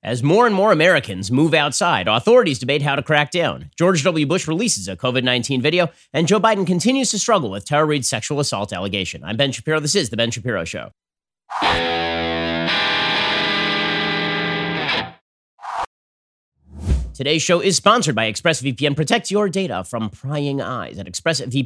As more and more Americans move outside, authorities debate how to crack down. George W. Bush releases a COVID-19 video, and Joe Biden continues to struggle with Tara Reade's sexual assault allegation. I'm Ben Shapiro. This is The Ben Shapiro Show. Today's show is sponsored by ExpressVPN. Protect your data from prying eyes at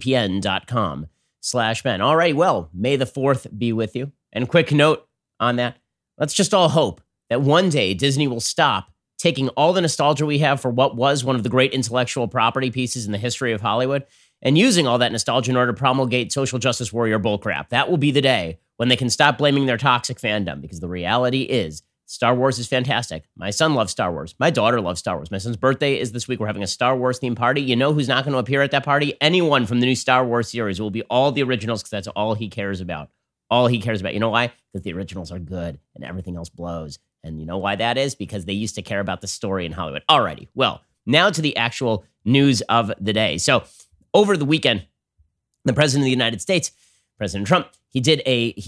expressvpn.com/Ben. All right, well, may the 4th be with you. And quick note on that, let's just all hope that one day Disney will stop taking all the nostalgia we have for what was one of the great intellectual property pieces in the history of Hollywood and using all that nostalgia in order to promulgate social justice warrior bullcrap. That will be the day when they can stop blaming their toxic fandom, because the reality is Star Wars is fantastic. My son loves Star Wars. My daughter loves Star Wars. My son's birthday is this week. We're having a Star Wars themed party. You know who's not going to appear at that party? Anyone from the new Star Wars series. It will be all the originals, because that's all he cares about. All he cares about. You know why? Because the originals are good and everything else blows. And you know why that is? Because they used to care about the story in Hollywood. Alrighty, well, now to the actual news of the day. So over the weekend, the president of the United States, President Trump, he did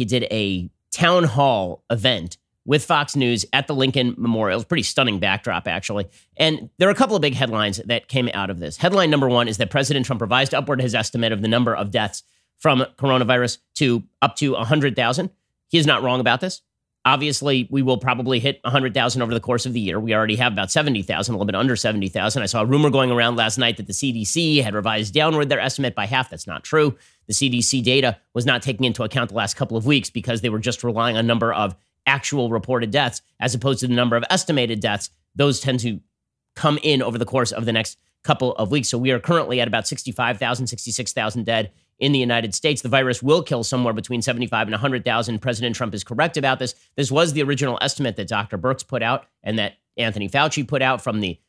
a town hall event with Fox News at the Lincoln Memorial. It's a pretty stunning backdrop, actually. And there are a couple of big headlines that came out of this. Headline number one is that President Trump revised upward his estimate of the number of deaths from coronavirus to up to 100,000. He is not wrong about this. Obviously, we will probably hit 100,000 over the course of the year. We already have about 70,000, a little bit under 70,000. I saw a rumor going around last night that the CDC had revised downward their estimate by half. That's not true. The CDC data was not taking into account the last couple of weeks because they were just relying on number of actual reported deaths as opposed to the number of estimated deaths. Those tend to come in over the course of the next couple of weeks. So we are currently at about 65,000, 66,000 dead in the United States. The virus will kill somewhere between 75 and 100,000. President Trump is correct about this. This was the original estimate that Dr. Birx put out and that Anthony Fauci put out from the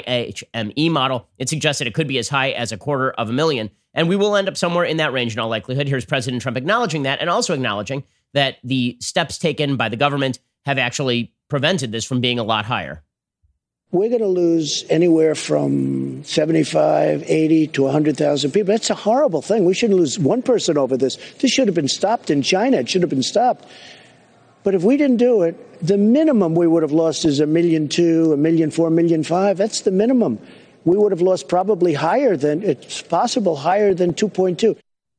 IHME model. It suggested it could be as high as 250,000. And we will end up somewhere in that range in all likelihood. Here's President Trump acknowledging that and also acknowledging that the steps taken by the government have actually prevented this from being a lot higher. We're going to lose anywhere from 75, 80 to 100,000 people. That's a horrible thing. We shouldn't lose one person over this. This should have been stopped in China. It should have been stopped. But if we didn't do it, the minimum we would have lost is 1.2 million, 1.4 million, 1.5 million. That's the minimum. We would have lost probably higher than, it's possible, higher than 2.2.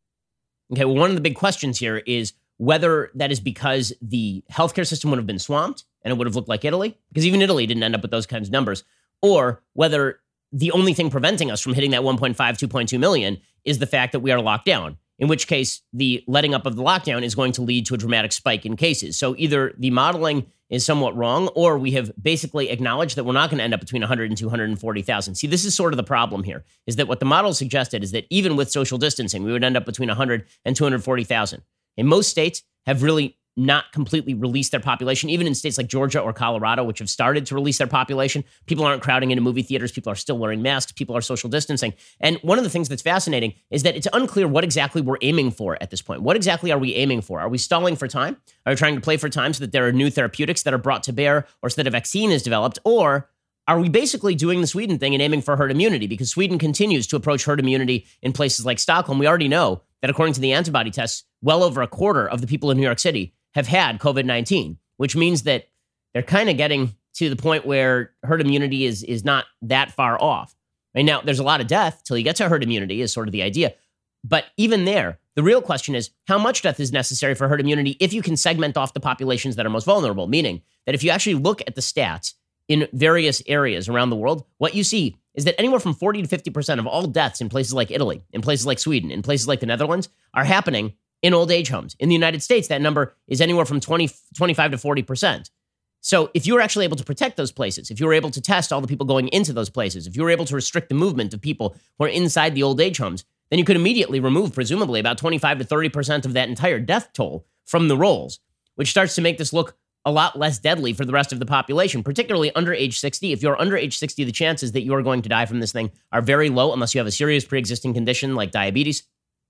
Okay, well, one of the big questions here is whether that is because the healthcare system would have been swamped and it would have looked like Italy, because even Italy didn't end up with those kinds of numbers, or whether the only thing preventing us from hitting that 1.5, 2.2 million is the fact that we are locked down, in which case the letting up of the lockdown is going to lead to a dramatic spike in cases. So either the modeling is somewhat wrong, or we have basically acknowledged that we're not going to end up between 100 and 240,000. See, this is sort of the problem here, is that what the model suggested is that even with social distancing, we would end up between 100 and 240,000. And most states have really not completely released their population. Even in states like Georgia or Colorado, which have started to release their population, people aren't crowding into movie theaters. People are still wearing masks. People are social distancing. And one of the things that's fascinating is that it's unclear what exactly we're aiming for at this point. What exactly are we aiming for? Are we stalling for time? Are we trying to play for time so that there are new therapeutics that are brought to bear or so that a vaccine is developed? Or are we basically doing the Sweden thing and aiming for herd immunity? Because Sweden continues to approach herd immunity in places like Stockholm. We already know that according to the antibody tests, well over a quarter of the people in New York City have had COVID-19, which means that they're kind of getting to the point where herd immunity is not that far off. Right now, there's a lot of death till you get to herd immunity is sort of the idea. But even there, the real question is how much death is necessary for herd immunity if you can segment off the populations that are most vulnerable, meaning that if you actually look at the stats in various areas around the world, what you see is that anywhere from 40 to 50% of all deaths in places like Italy, in places like Sweden, in places like the Netherlands are happening in old age homes. In the United States, that number is anywhere from 25 to 40%. So if you were actually able to protect those places, if you were able to test all the people going into those places, if you were able to restrict the movement of people who are inside the old age homes, then you could immediately remove, presumably, about 25 to 30% of that entire death toll from the rolls, which starts to make this look a lot less deadly for the rest of the population, particularly under age 60. If you're under age 60, the chances that you are going to die from this thing are very low unless you have a serious pre-existing condition like diabetes.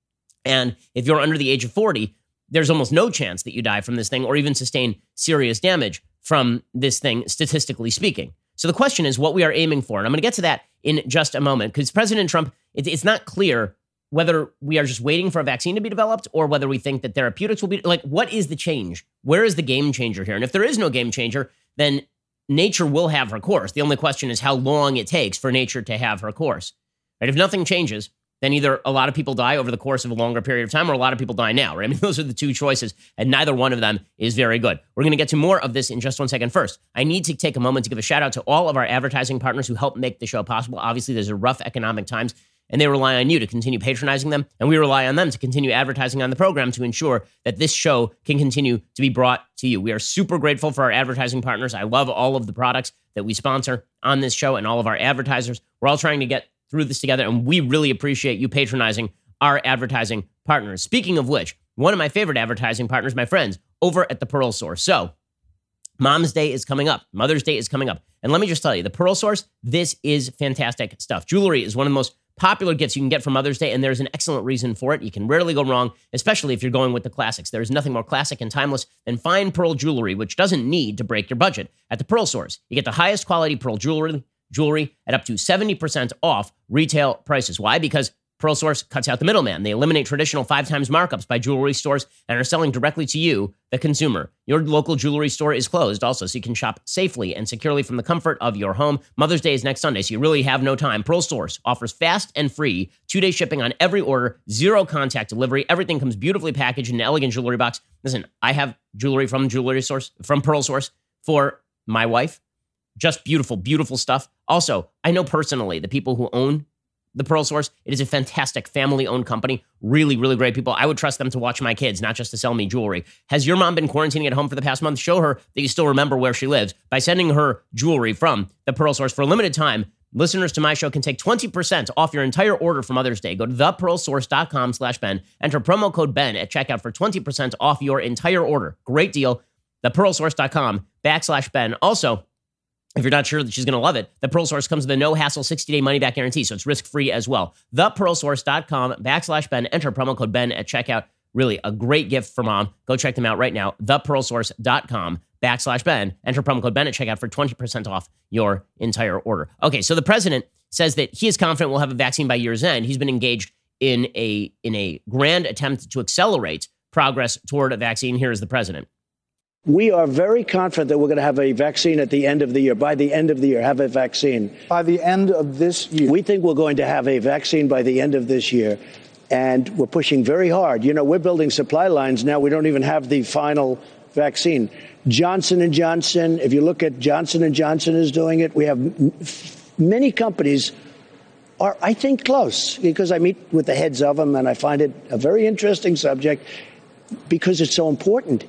And if you're under the age of 40, there's almost no chance that you die from this thing or even sustain serious damage from this thing, statistically speaking. So the question is what we are aiming for. And I'm going to get to that in just a moment because President Trump, it's not clear whether we are just waiting for a vaccine to be developed or whether we think that therapeutics will be, like, what is the change? Where is the game changer here? And if there is no game changer, then nature will have her course. The only question is how long it takes for nature to have her course. Right? If nothing changes, then either a lot of people die over the course of a longer period of time or a lot of people die now. Right? I mean, those are the two choices, and neither one of them is very good. We're going to get to more of this in just 1 second. First, I need to take a moment to give a shout out to all of our advertising partners who help make the show possible. Obviously, there's a rough economic times, and they rely on you to continue patronizing them, and we rely on them to continue advertising on the program to ensure that this show can continue to be brought to you. We are super grateful for our advertising partners. I love all of the products that we sponsor on this show and all of our advertisers. We're all trying to get through this together, and we really appreciate you patronizing our advertising partners. Speaking of which, one of my favorite advertising partners, my friends, over at the Pearl Source. So, Mom's Day is coming up. Mother's Day is coming up. And let me just tell you, the Pearl Source, this is fantastic stuff. Jewelry is one of the most popular gifts you can get for Mother's Day, and there's an excellent reason for it. You can rarely go wrong, especially if you're going with the classics. There's nothing more classic and timeless than fine pearl jewelry, which doesn't need to break your budget. At the Pearl Source, you get the highest quality pearl jewelry at up to 70% off retail prices. Why? Because Pearl Source cuts out the middleman. They eliminate traditional 5 times markups by jewelry stores and are selling directly to you, the consumer. Your local jewelry store is closed also, so you can shop safely and securely from the comfort of your home. Mother's Day is next Sunday, so you really have no time. Pearl Source offers fast and free 2-day shipping on every order, 0 contact delivery. Everything comes beautifully packaged in an elegant jewelry box. Listen, I have jewelry from Pearl Source for my wife. Just beautiful, beautiful stuff. Also, I know personally the people who own the Pearl Source. It is a fantastic family-owned company. Really, really great people. I would trust them to watch my kids, not just to sell me jewelry. Has your mom been quarantining at home for the past month? Show her that you still remember where she lives by sending her jewelry from the Pearl Source. For a limited time, listeners to my show can take 20% off your entire order for Mother's Day. Go to thepearlsource.com/Ben. Enter promo code Ben at checkout for 20% off your entire order. Great deal. Thepearlsource.com/Ben. Also, if you're not sure that she's going to love it, the Pearl Source comes with a no-hassle 60-day money-back guarantee, so it's risk-free as well. Thepearlsource.com/Ben. Enter promo code Ben at checkout. Really a great gift for mom. Go check them out right now. Thepearlsource.com/Ben. Enter promo code Ben at checkout for 20% off your entire order. Okay, so the president says that he is confident we'll have a vaccine by year's end. He's been engaged in a grand attempt to accelerate progress toward a vaccine. Here is the president. We are very confident that we're going to have a vaccine at the end of the year. By the end of the year, have a vaccine. By the end of this year. We think we're going to have a vaccine by the end of this year. And we're pushing very hard. You know, we're building supply lines now. We don't even have the final vaccine. Johnson & Johnson, if you look at Johnson & Johnson is doing it. We have many companies are, I think, close because I meet with the heads of them and I find it a very interesting subject because it's so important.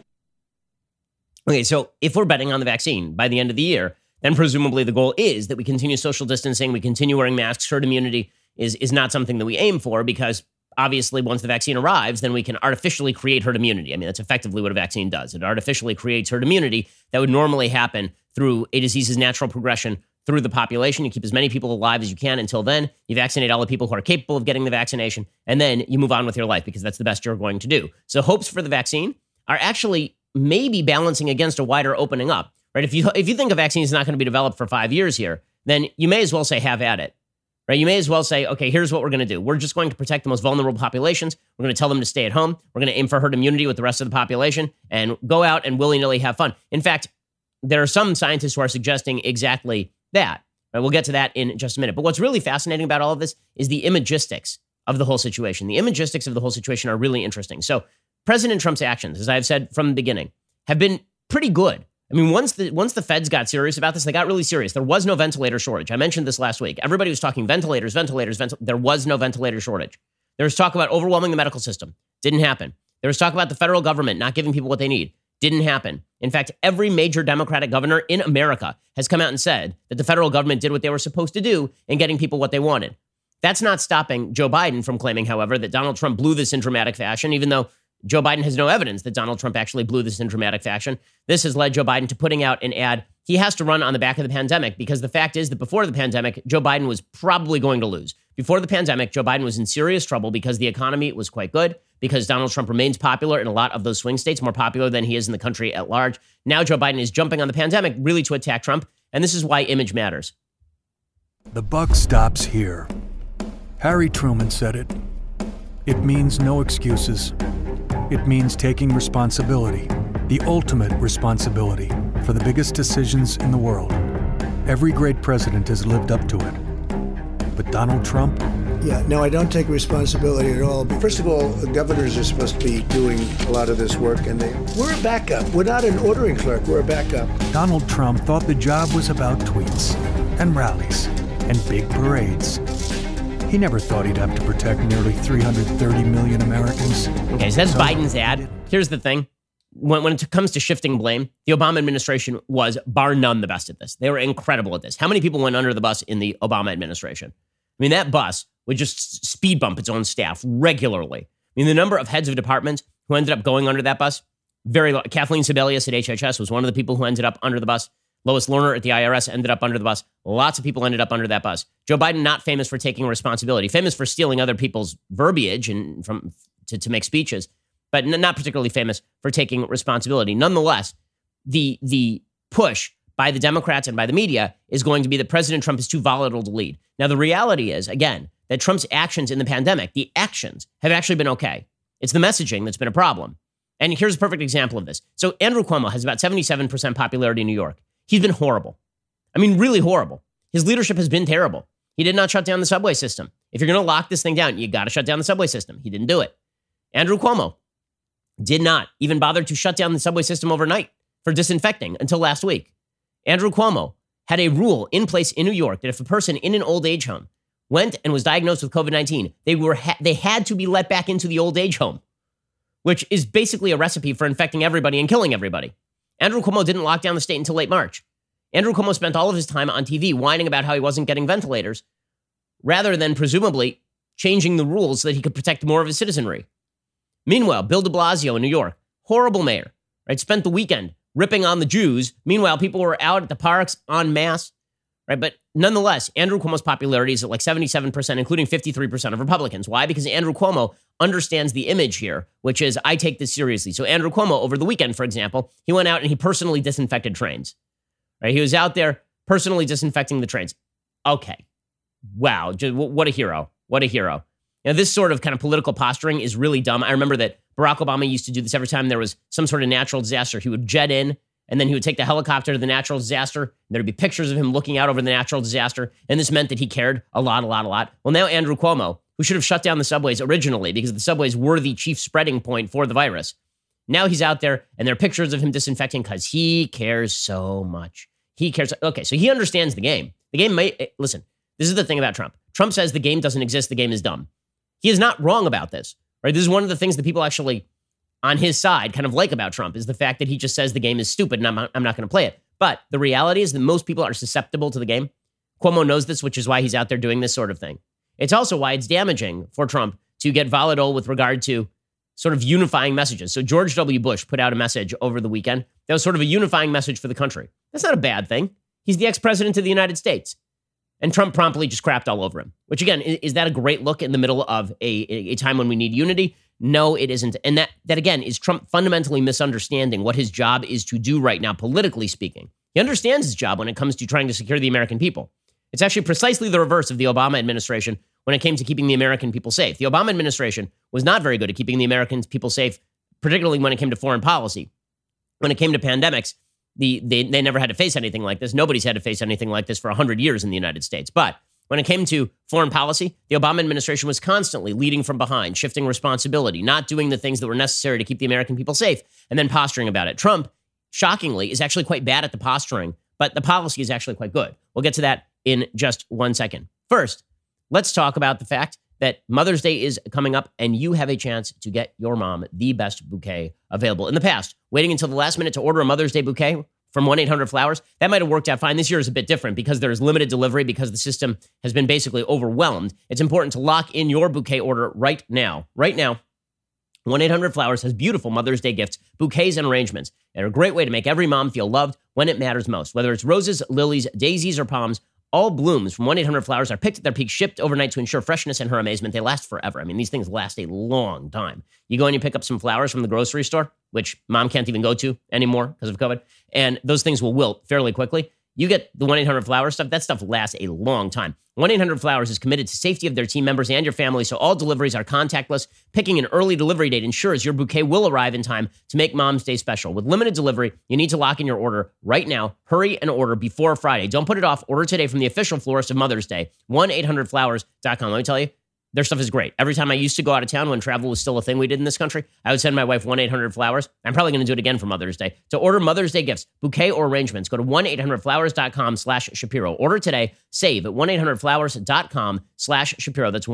Okay, so if we're betting on the vaccine by the end of the year, then presumably the goal is that we continue social distancing, we continue wearing masks. Herd immunity is not something that we aim for because obviously once the vaccine arrives, then we can artificially create herd immunity. I mean, that's effectively what a vaccine does. It artificially creates herd immunity that would normally happen through a disease's natural progression through the population. You keep as many people alive as you can until then. You vaccinate all the people who are capable of getting the vaccination, and then you move on with your life because that's the best you're going to do. So hopes for the vaccine are actually maybe balancing against a wider opening up, right? If you think a vaccine is not going to be developed for 5 years here, then you may as well say have at it, right? You may as well say, okay, here's what we're going to do. We're just going to protect the most vulnerable populations. We're going to tell them to stay at home. We're going to aim for herd immunity with the rest of the population and go out and willy-nilly have fun. In fact, there are some scientists who are suggesting exactly that. Right? We'll get to that in just a minute. But what's really fascinating about all of this is the imagistics of the whole situation. The imagistics of the whole situation are really interesting. So President Trump's actions, as I've said from the beginning, have been pretty good. I mean, once the feds got serious about this, they got really serious. There was no ventilator shortage. I mentioned this last week. Everybody was talking ventilators. There was no ventilator shortage. There was talk about overwhelming the medical system. Didn't happen. There was talk about the federal government not giving people what they need. Didn't happen. In fact, every major Democratic governor in America has come out and said that the federal government did what they were supposed to do in getting people what they wanted. That's not stopping Joe Biden from claiming, however, that Donald Trump blew this in dramatic fashion, even though Joe Biden has no evidence that Donald Trump actually blew this in dramatic fashion. This has led Joe Biden to putting out an ad he has to run on the back of the pandemic because the fact is that before the pandemic, Joe Biden was probably going to lose. Before the pandemic, Joe Biden was in serious trouble because the economy was quite good, because Donald Trump remains popular in a lot of those swing states, more popular than he is in the country at large. Now Joe Biden is jumping on the pandemic really to attack Trump, and this is why image matters. The buck stops here. Harry Truman said it. It means no excuses. It means taking responsibility. The ultimate responsibility for the biggest decisions in the world. Every great president has lived up to it. But Donald Trump? Yeah, no, I don't take responsibility at all. First of all, the governors are supposed to be doing a lot of this work, and we're a backup. We're not an ordering clerk, we're a backup. Donald Trump thought the job was about tweets and rallies and big parades. He never thought he'd have to protect nearly 330 million Americans. Okay, so that's Biden's ad. Here's the thing. When it comes to shifting blame, the Obama administration was, bar none, the best at this. They were incredible at this. How many people went under the bus in the Obama administration? I mean, that bus would just speed bump its own staff regularly. I mean, the number of heads of departments who ended up going under that bus, very low. Kathleen Sebelius at HHS was one of the people who ended up under the bus. Lois Lerner at the IRS ended up under the bus. Lots of people ended up under that bus. Joe Biden, not famous for taking responsibility, famous for stealing other people's verbiage and to make speeches, but not particularly famous for taking responsibility. Nonetheless, the push by the Democrats and by the media is going to be that President Trump is too volatile to lead. Now, the reality is, again, that Trump's actions in the pandemic, the actions have actually been okay. It's the messaging that's been a problem. And here's a perfect example of this. So Andrew Cuomo has about 77% popularity in New York. He's been horrible. I mean, really horrible. His leadership has been terrible. He did not shut down the subway system. If you're going to lock this thing down, you got to shut down the subway system. He didn't do it. Andrew Cuomo did not even bother to shut down the subway system overnight for disinfecting until last week. Andrew Cuomo had a rule in place in New York that if a person in an old age home went and was diagnosed with COVID-19, they had to be let back into the old age home, which is basically a recipe for infecting everybody and killing everybody. Andrew Cuomo didn't lock down the state until late March. Andrew Cuomo spent all of his time on TV whining about how he wasn't getting ventilators, rather than presumably changing the rules so that he could protect more of his citizenry. Meanwhile, Bill de Blasio in New York, horrible mayor, right? Spent the weekend ripping on the Jews. Meanwhile, people were out at the parks en masse, right? But nonetheless, Andrew Cuomo's popularity is at like 77%, including 53% of Republicans. Why? Because Andrew Cuomo understands the image here, which is, I take this seriously. So Andrew Cuomo, over the weekend, for example, he went out and he personally disinfected trains, right? He was out there personally disinfecting the trains. Okay. Wow. What a hero. What a hero. Now, this sort of kind of political posturing is really dumb. I remember that Barack Obama used to do this every time there was some sort of natural disaster. He would jet in, and then he would take the helicopter to the natural disaster. And there'd be pictures of him looking out over the natural disaster. And this meant that he cared a lot. Well, now Andrew Cuomo, who should have shut down the subways originally because the subways were the chief spreading point for the virus. Now he's out there, and there are pictures of him disinfecting because he cares so much. He cares. Okay, so he understands the game. The game listen, this is the thing about Trump. Trump says the game doesn't exist. The game is dumb. He is not wrong about this, right? This is one of the things that people actually on his side kind of like about Trump is the fact that he just says the game is stupid and I'm not going to play it. But the reality is that most people are susceptible to the game. Cuomo knows this, which is why he's out there doing this sort of thing. It's also why it's damaging for Trump to get volatile with regard to sort of unifying messages. So George W. Bush put out a message over the weekend that was sort of a unifying message for the country. That's not a bad thing. He's the ex-president of the United States. And Trump promptly just crapped all over him, which again, is that a great look in the middle of a time when we need unity? No, it isn't. And that again is Trump fundamentally misunderstanding what his job is to do right now, politically speaking. He understands his job when it comes to trying to secure the American people. It's actually precisely the reverse of the Obama administration when it came to keeping the American people safe. The Obama administration was not very good at keeping the American people safe, particularly when it came to foreign policy. When it came to pandemics, they never had to face anything like this. Nobody's had to face anything like this for 100 years in the United States. But when it came to foreign policy, the Obama administration was constantly leading from behind, shifting responsibility, not doing the things that were necessary to keep the American people safe, and then posturing about it. Trump, shockingly, is actually quite bad at the posturing, but the policy is actually quite good. We'll get to that in just 1 second. First, let's talk about the fact that Mother's Day is coming up and you have a chance to get your mom the best bouquet available. In the past, waiting until the last minute to order a Mother's Day bouquet from 1-800-Flowers, that might have worked out fine. This year is a bit different because there's limited delivery because the system has been basically overwhelmed. It's important to lock in your bouquet order right now. Right now, 1-800-Flowers has beautiful Mother's Day gifts, bouquets, and arrangements. They're a great way to make every mom feel loved when it matters most. Whether it's roses, lilies, daisies, or palms, all blooms from 1-800-Flowers are picked at their peak, shipped overnight to ensure freshness and her amazement. They last forever. I mean, these things last a long time. You go and you pick up some flowers from the grocery store, which mom can't even go to anymore because of COVID, and those things will wilt fairly quickly. You get the 1-800-Flowers stuff. That stuff lasts a long time. 1-800-Flowers is committed to safety of their team members and your family, so all deliveries are contactless. Picking an early delivery date ensures your bouquet will arrive in time to make Mom's Day special. With limited delivery, you need to lock in your order right now. Hurry and order before Friday. Don't put it off. Order today from the official florist of Mother's Day. 1-800-Flowers.com. Let me tell you, their stuff is great. Every time I used to go out of town when travel was still a thing we did in this country, I would send my wife 1-800-Flowers. I'm probably going to do it again for Mother's Day. To order Mother's Day gifts, bouquet or arrangements, go to 1-800-Flowers.com/Shapiro. Order today. Save at 1-800-Flowers.com/Shapiro. That's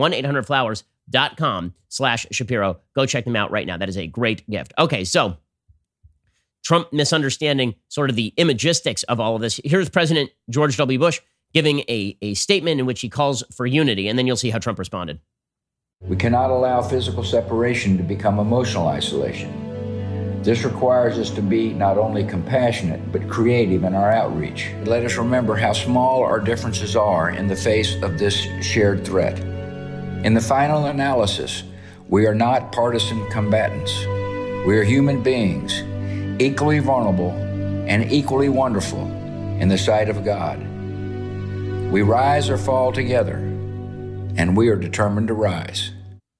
1-800-Flowers.com/Shapiro. Go check them out right now. That is a great gift. Okay, so Trump misunderstanding sort of the imagistics of all of this. Here's President George W. Bush giving a statement in which he calls for unity, and then you'll see how Trump responded. We cannot allow physical separation to become emotional isolation. This requires us to be not only compassionate, but creative in our outreach. Let us remember how small our differences are in the face of this shared threat. In the final analysis, we are not partisan combatants. We are human beings, equally vulnerable and equally wonderful in the sight of God. We rise or fall together, and we are determined to rise.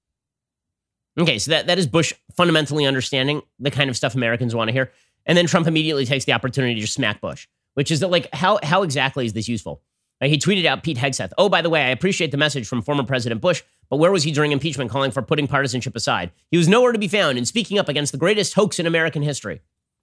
Okay, so that is Bush fundamentally understanding the kind of stuff Americans want to hear. And then Trump immediately takes the opportunity to just smack Bush, which is that, like, how exactly is this useful? He tweeted out Pete Hegseth. Oh, by the way, I appreciate the message from former President Bush, but where was he during impeachment calling for putting partisanship aside? He was nowhere to be found in speaking up against the greatest hoax in American history.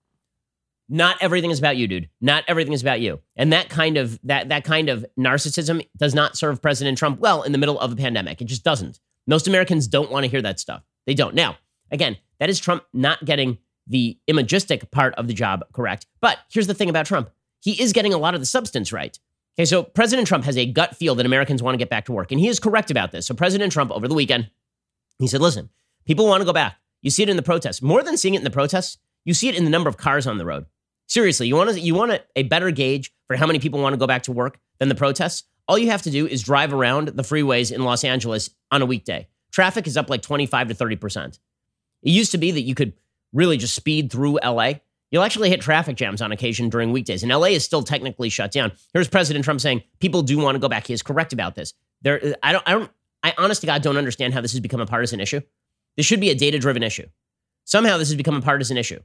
Not everything is about you, dude. Not everything is about you. And that kind of narcissism does not serve President Trump well in the middle of a pandemic. It just doesn't. Most Americans don't want to hear that stuff. They don't. Now, again, that is Trump not getting the imagistic part of the job correct. But here's the thing about Trump. He is getting a lot of the substance right. Okay, so President Trump has a gut feel that Americans want to get back to work. And he is correct about this. So President Trump, over the weekend, he said, listen, people want to go back. You see it in the protests. More than seeing it in the protests, you see it in the number of cars on the road. Seriously, you want a better gauge for how many people want to go back to work than the protests? All you have to do is drive around the freeways in Los Angeles on a weekday. Traffic is up like 25 to 30%. It used to be that you could really just speed through LA. You'll actually hit traffic jams on occasion during weekdays, and LA is still technically shut down. Here's President Trump saying people do want to go back. He is correct about this. I honest to God don't understand how this has become a partisan issue. This should be a data-driven issue. Somehow this has become a partisan issue.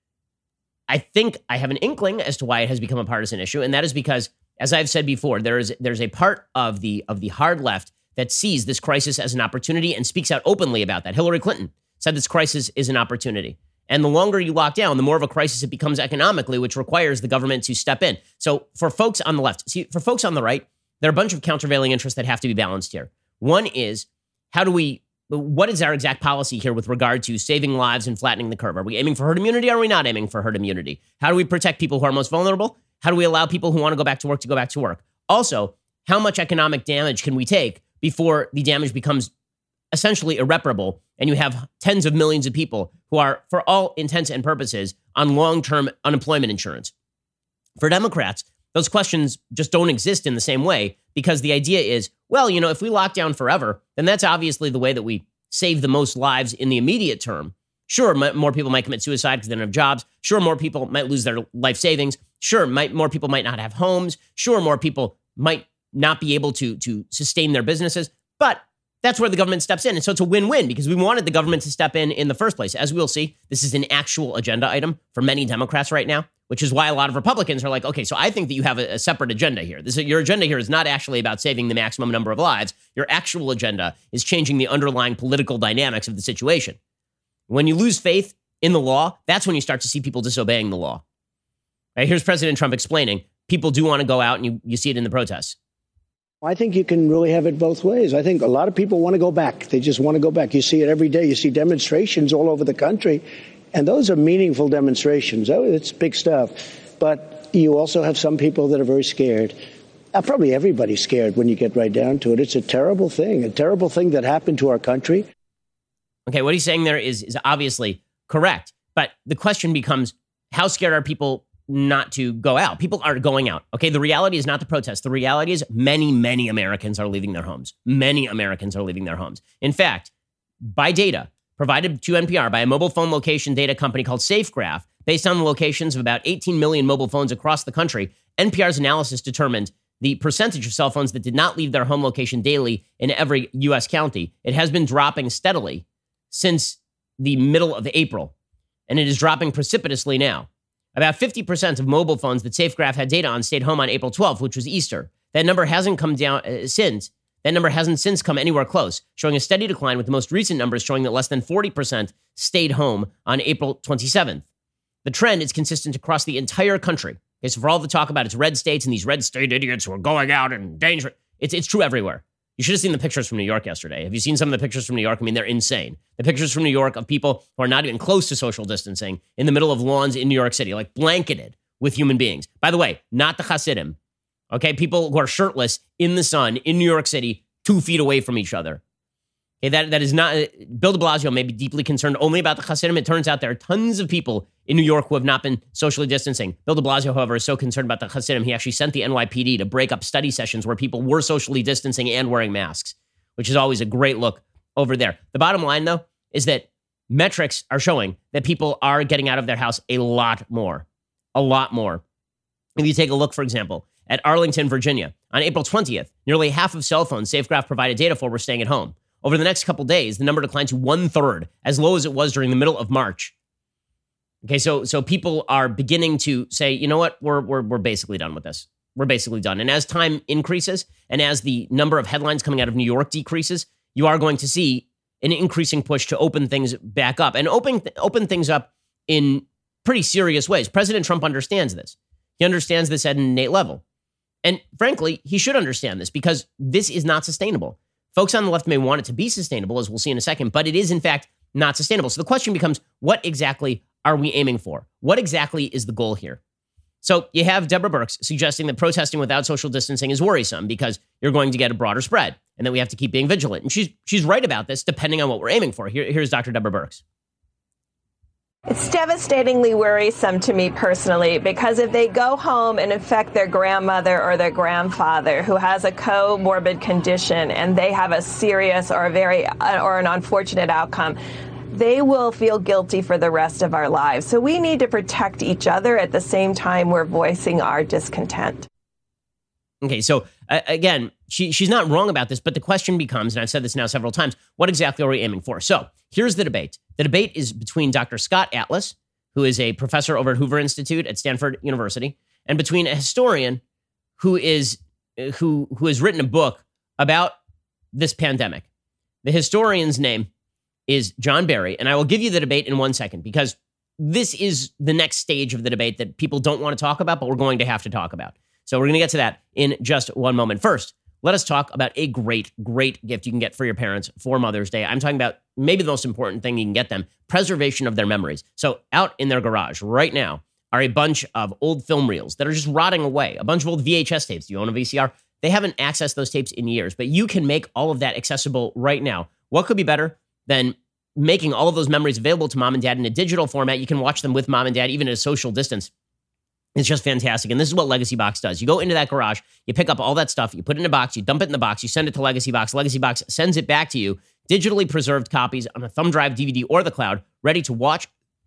I think I have an inkling as to why it has become a partisan issue, and that is because, as I've said before, there's a part of the hard left that sees this crisis as an opportunity and speaks out openly about that. Hillary Clinton said this crisis is an opportunity. And the longer you lock down, the more of a crisis it becomes economically, which requires the government to step in. So for folks on the left, for folks on the right, there are a bunch of countervailing interests that have to be balanced here. One is, what is our exact policy here with regard to saving lives and flattening the curve? Are we aiming for herd immunity? Or are we not aiming for herd immunity? How do we protect people who are most vulnerable? How do we allow people who want to go back to work to go back to work? Also, how much economic damage can we take before the damage becomes essentially irreparable and you have tens of millions of people who are, for all intents and purposes, on long-term unemployment insurance? For Democrats, those questions just don't exist in the same way, because the idea is, well, if we lock down forever, then that's obviously the way that we save the most lives in the immediate term. Sure, more people might commit suicide because they don't have jobs. Sure, more people might lose their life savings. Sure, more people might not have homes. Sure, more people might not be able to sustain their businesses. But that's where the government steps in. And so it's a win-win, because we wanted the government to step in the first place. As we'll see, this is an actual agenda item for many Democrats right now, which is why a lot of Republicans are like, okay, so I think that you have a separate agenda here. Your agenda here is not actually about saving the maximum number of lives. Your actual agenda is changing the underlying political dynamics of the situation. When you lose faith in the law, that's when you start to see people disobeying the law. Right, here's President Trump explaining, people do want to go out, and you see it in the protests. I think you can really have it both ways. I think a lot of people want to go back. They just want to go back. You see it every day. You see demonstrations all over the country, and those are meaningful demonstrations. Oh, it's big stuff. But you also have some people that are very scared. Probably everybody's scared when you get right down to it. It's a terrible thing that happened to our country. Okay, what he's saying there is obviously correct. But the question becomes, how scared are people not to go out? People are going out. Okay, the reality is not the protest. The reality is many, many Americans are leaving their homes. Many Americans are leaving their homes. In fact, by data provided to NPR by a mobile phone location data company called SafeGraph, based on the locations of about 18 million mobile phones across the country, NPR's analysis determined the percentage of cell phones that did not leave their home location daily in every U.S. county. It has been dropping steadily since the middle of April, and it is dropping precipitously now. About 50% of mobile phones that SafeGraph had data on stayed home on April 12th, which was Easter. That number hasn't come down since. That number hasn't since come anywhere close, showing a steady decline, with the most recent numbers showing that less than 40% stayed home on April 27th. The trend is consistent across the entire country. Okay, so for all the talk about it's red states and these red state idiots who are going out and dangerous, it's true everywhere. You should have seen the pictures from New York yesterday. Have you seen some of the pictures from New York? I mean, they're insane. The pictures from New York of people who are not even close to social distancing in the middle of lawns in New York City, like blanketed with human beings. By the way, not the Hasidim. Okay, people who are shirtless in the sun in New York City, 2 feet away from each other. Okay, that is not, Bill de Blasio may be deeply concerned only about the Hasidim. It turns out there are tons of people in New York who have not been socially distancing. Bill de Blasio, however, is so concerned about the Hasidim, he actually sent the NYPD to break up study sessions where people were socially distancing and wearing masks, which is always a great look over there. The bottom line, though, is that metrics are showing that people are getting out of their house a lot more. A lot more. If you take a look, for example, at Arlington, Virginia, on April 20th, nearly half of cell phones SafeGraph provided data for were staying at home. Over the next couple days, the number declined to 1/3, as low as it was during the middle of March. Okay, so people are beginning to say, you know what, we're basically done with this. We're basically done. And as time increases, and as the number of headlines coming out of New York decreases, you are going to see an increasing push to open things back up, and open things up in pretty serious ways. President Trump understands this. He understands this at an innate level. And frankly, he should understand this, because this is not sustainable. Folks on the left may want it to be sustainable, as we'll see in a second, but it is, in fact, not sustainable. So the question becomes, what exactly are we aiming for? What exactly is the goal here? So you have Deborah Birx suggesting that protesting without social distancing is worrisome because you're going to get a broader spread and that we have to keep being vigilant. And she's right about this, depending on what we're aiming for. Here's Dr. Deborah Birx. It's devastatingly worrisome to me personally, because if they go home and infect their grandmother or their grandfather who has a comorbid condition and they have a serious or an unfortunate outcome, they will feel guilty for the rest of our lives. So we need to protect each other at the same time we're voicing our discontent. Okay, so again, she's not wrong about this, but the question becomes, and I've said this now several times, what exactly are we aiming for? So here's the debate. The debate is between Dr. Scott Atlas, who is a professor over at Hoover Institute at Stanford University, and between a historian who has written a book about this pandemic. The historian's name is John Barry, and I will give you the debate in 1 second, because this is the next stage of the debate that people don't want to talk about, but we're going to have to talk about. So we're going to get to that in just one moment. First, let us talk about a great, great gift you can get for your parents for Mother's Day. I'm talking about maybe the most important thing you can get them, preservation of their memories. So out in their garage right now are a bunch of old film reels that are just rotting away, a bunch of old VHS tapes. Do you own a VCR? They haven't accessed those tapes in years, but you can make all of that accessible right now. What could be better than making all of those memories available to mom and dad in a digital format? You can watch them with mom and dad, even at a social distance. It's just fantastic. And this is what Legacy Box does. You go into that garage, you pick up all that stuff, you put it in a box, you dump it in the box, you send it to Legacy Box. Legacy Box sends it back to you, digitally preserved copies on a thumb drive, DVD, or the cloud, ready to watch,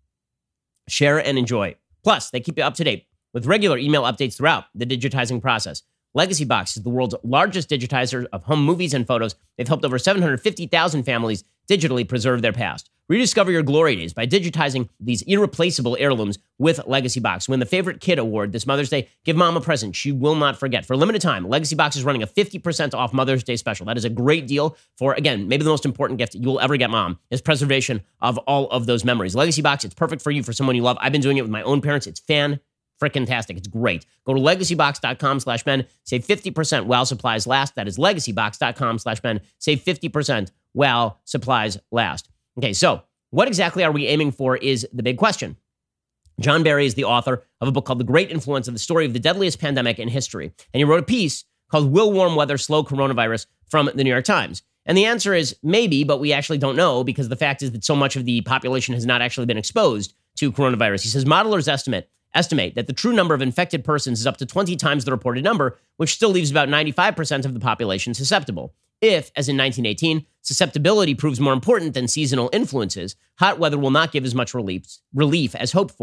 share, and enjoy. Plus, they keep you up to date with regular email updates throughout the digitizing process. Legacy Box is the world's largest digitizer of home movies and photos. They've helped over 750,000 families digitally preserve their past. Rediscover your glory days by digitizing these irreplaceable heirlooms with Legacy Box. Win the Favorite Kid Award this Mother's Day. Give mom a present she will not forget. For a limited time, Legacy Box is running a 50% off Mother's Day special. That is a great deal for, again, maybe the most important gift you will ever get mom is preservation of all of those memories. Legacy Box, it's perfect for you, for someone you love. I've been doing it with my own parents. It's fan-frickin-tastic. It's great. Go to legacybox.com/Ben. Save 50% while supplies last. That is legacybox.com/Ben. Save 50% while supplies last. Okay, so what exactly are we aiming for is the big question. John Barry is the author of a book called The Great Influenza, the story of the deadliest pandemic in history. And he wrote a piece called Will Warm Weather Slow Coronavirus from the New York Times. And the answer is maybe, but we actually don't know, because the fact is that so much of the population has not actually been exposed to coronavirus. He says modelers estimate that the true number of infected persons is up to 20 times the reported number, which still leaves about 95% of the population susceptible. If, as in 1918, susceptibility proves more important than seasonal influences, hot weather will not give as much relief as hoped for.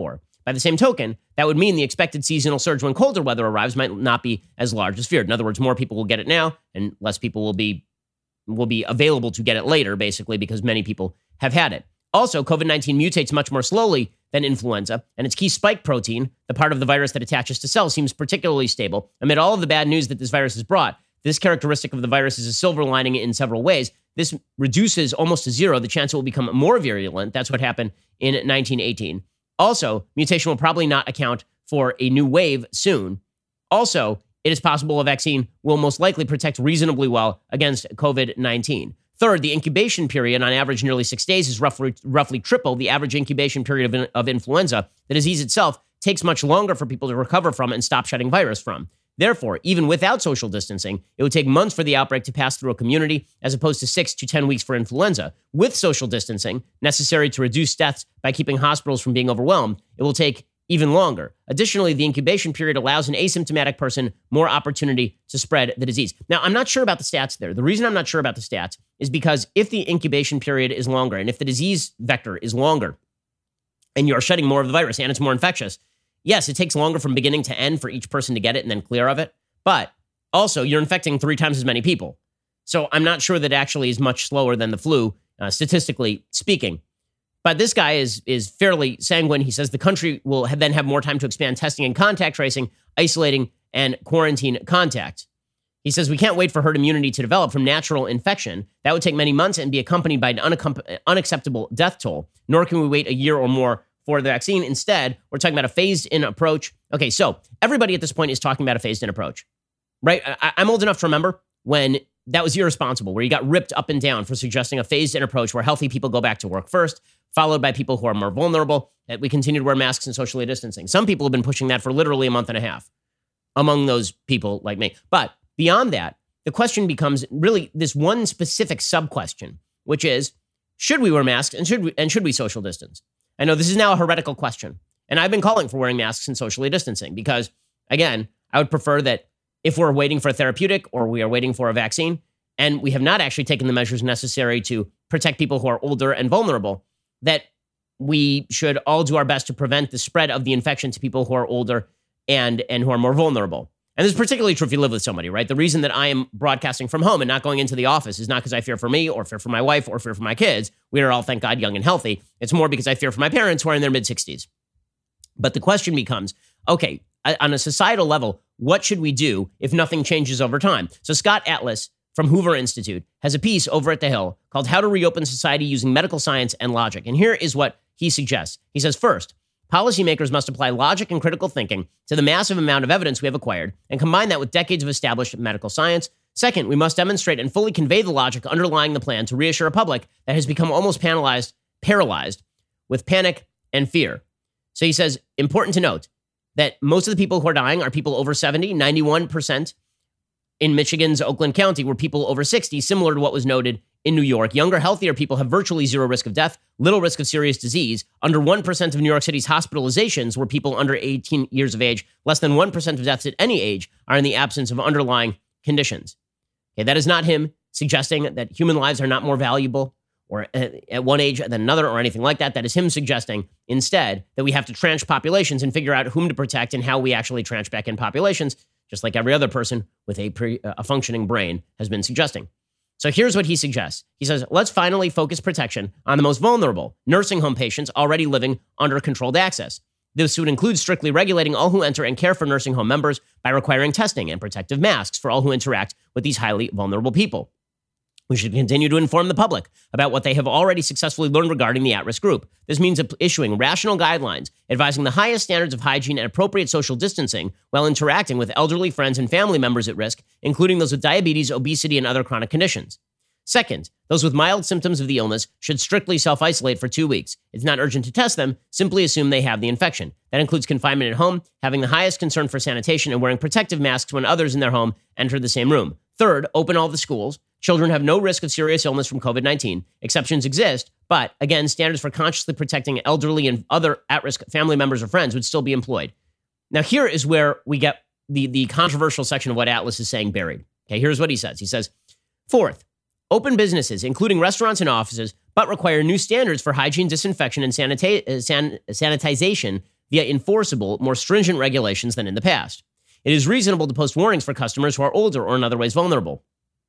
By the same token, that would mean the expected seasonal surge when colder weather arrives might not be as large as feared. In other words, more people will get it now and less people will be available to get it later, basically, because many people have had it. Also, COVID-19 mutates much more slowly than influenza, and its key spike protein, the part of the virus that attaches to cells, seems particularly stable. Amid all of the bad news that this virus has brought, this characteristic of the virus is a silver lining in several ways. This reduces almost to zero the chance it will become more virulent. That's what happened in 1918. Also, mutation will probably not account for a new wave soon. Also, it is possible a vaccine will most likely protect reasonably well against COVID-19. Third, the incubation period, on average nearly 6 days, is roughly triple the average incubation period of influenza. The disease itself takes much longer for people to recover from and stop shedding virus from. Therefore, even without social distancing, it would take months for the outbreak to pass through a community, as opposed to 6 to 10 weeks for influenza. With social distancing, necessary to reduce deaths by keeping hospitals from being overwhelmed, it will take even longer. Additionally, the incubation period allows an asymptomatic person more opportunity to spread the disease. Now, I'm not sure about the stats there. The reason I'm not sure about the stats is because if the incubation period is longer, and if the disease vector is longer, and you're shedding more of the virus and it's more infectious, yes, it takes longer from beginning to end for each person to get it and then clear of it. But also, you're infecting 3 times as many people. So I'm not sure that actually is much slower than the flu, statistically speaking. But this guy is fairly sanguine. He says the country will then have more time to expand testing and contact tracing, isolating, and quarantine contact. He says we can't wait for herd immunity to develop from natural infection. That would take many months and be accompanied by an unacceptable death toll. Nor can we wait a year or more for the vaccine. Instead, we're talking about a phased-in approach. Okay, so everybody at this point is talking about a phased-in approach, right? I'm old enough to remember when that was irresponsible, where you got ripped up and down for suggesting a phased-in approach where healthy people go back to work first, followed by people who are more vulnerable, that we continue to wear masks and socially distancing. Some people have been pushing that for literally a month and a half, among those people like me. But beyond that, the question becomes really this one specific sub-question, which is, should we wear masks and should we social distance? I know this is now a heretical question, and I've been calling for wearing masks and socially distancing because, again, I would prefer that if we're waiting for a therapeutic or we are waiting for a vaccine and we have not actually taken the measures necessary to protect people who are older and vulnerable, that we should all do our best to prevent the spread of the infection to people who are older and who are more vulnerable. And this is particularly true if you live with somebody, right? The reason that I am broadcasting from home and not going into the office is not because I fear for me or fear for my wife or fear for my kids. We are all, thank God, young and healthy. It's more because I fear for my parents who are in their mid-60s. But the question becomes, okay, on a societal level, what should we do if nothing changes over time? So Scott Atlas from Hoover Institute has a piece over at The Hill called How to Reopen Society Using Medical Science and Logic. And here is what he suggests. He says, first, policymakers must apply logic and critical thinking to the massive amount of evidence we have acquired and combine that with decades of established medical science. Second, we must demonstrate and fully convey the logic underlying the plan to reassure a public that has become almost paralyzed with panic and fear. So he says, important to note that most of the people who are dying are people over 70, 91% in Michigan's Oakland County were people over 60, similar to what was noted in New York. Younger, healthier people have virtually zero risk of death, little risk of serious disease. Under 1% of New York City's hospitalizations were people under 18 years of age. Less than 1% of deaths at any age are in the absence of underlying conditions. Okay, that is not him suggesting that human lives are not more valuable or at one age than another or anything like that. That is him suggesting instead that we have to tranche populations and figure out whom to protect and how we actually tranche back in populations, just like every other person with a functioning brain has been suggesting. So here's what he suggests. He says, let's finally focus protection on the most vulnerable, nursing home patients already living under controlled access. This would include strictly regulating all who enter and care for nursing home members by requiring testing and protective masks for all who interact with these highly vulnerable people. We should continue to inform the public about what they have already successfully learned regarding the at-risk group. This means issuing rational guidelines, advising the highest standards of hygiene and appropriate social distancing while interacting with elderly friends and family members at risk, including those with diabetes, obesity, and other chronic conditions. Second, those with mild symptoms of the illness should strictly self-isolate for 2 weeks. It's not urgent to test them, simply assume they have the infection. That includes confinement at home, having the highest concern for sanitation, and wearing protective masks when others in their home enter the same room. Third, open all the schools. Children have no risk of serious illness from COVID-19. Exceptions exist, but again, standards for consciously protecting elderly and other at-risk family members or friends would still be employed. Now, here is where we get the controversial section of what Atlas is saying buried. Okay, here's what he says. He says, fourth, open businesses, including restaurants and offices, but require new standards for hygiene, disinfection, and sanitization via enforceable, more stringent regulations than in the past. It is reasonable to post warnings for customers who are older or in other ways vulnerable.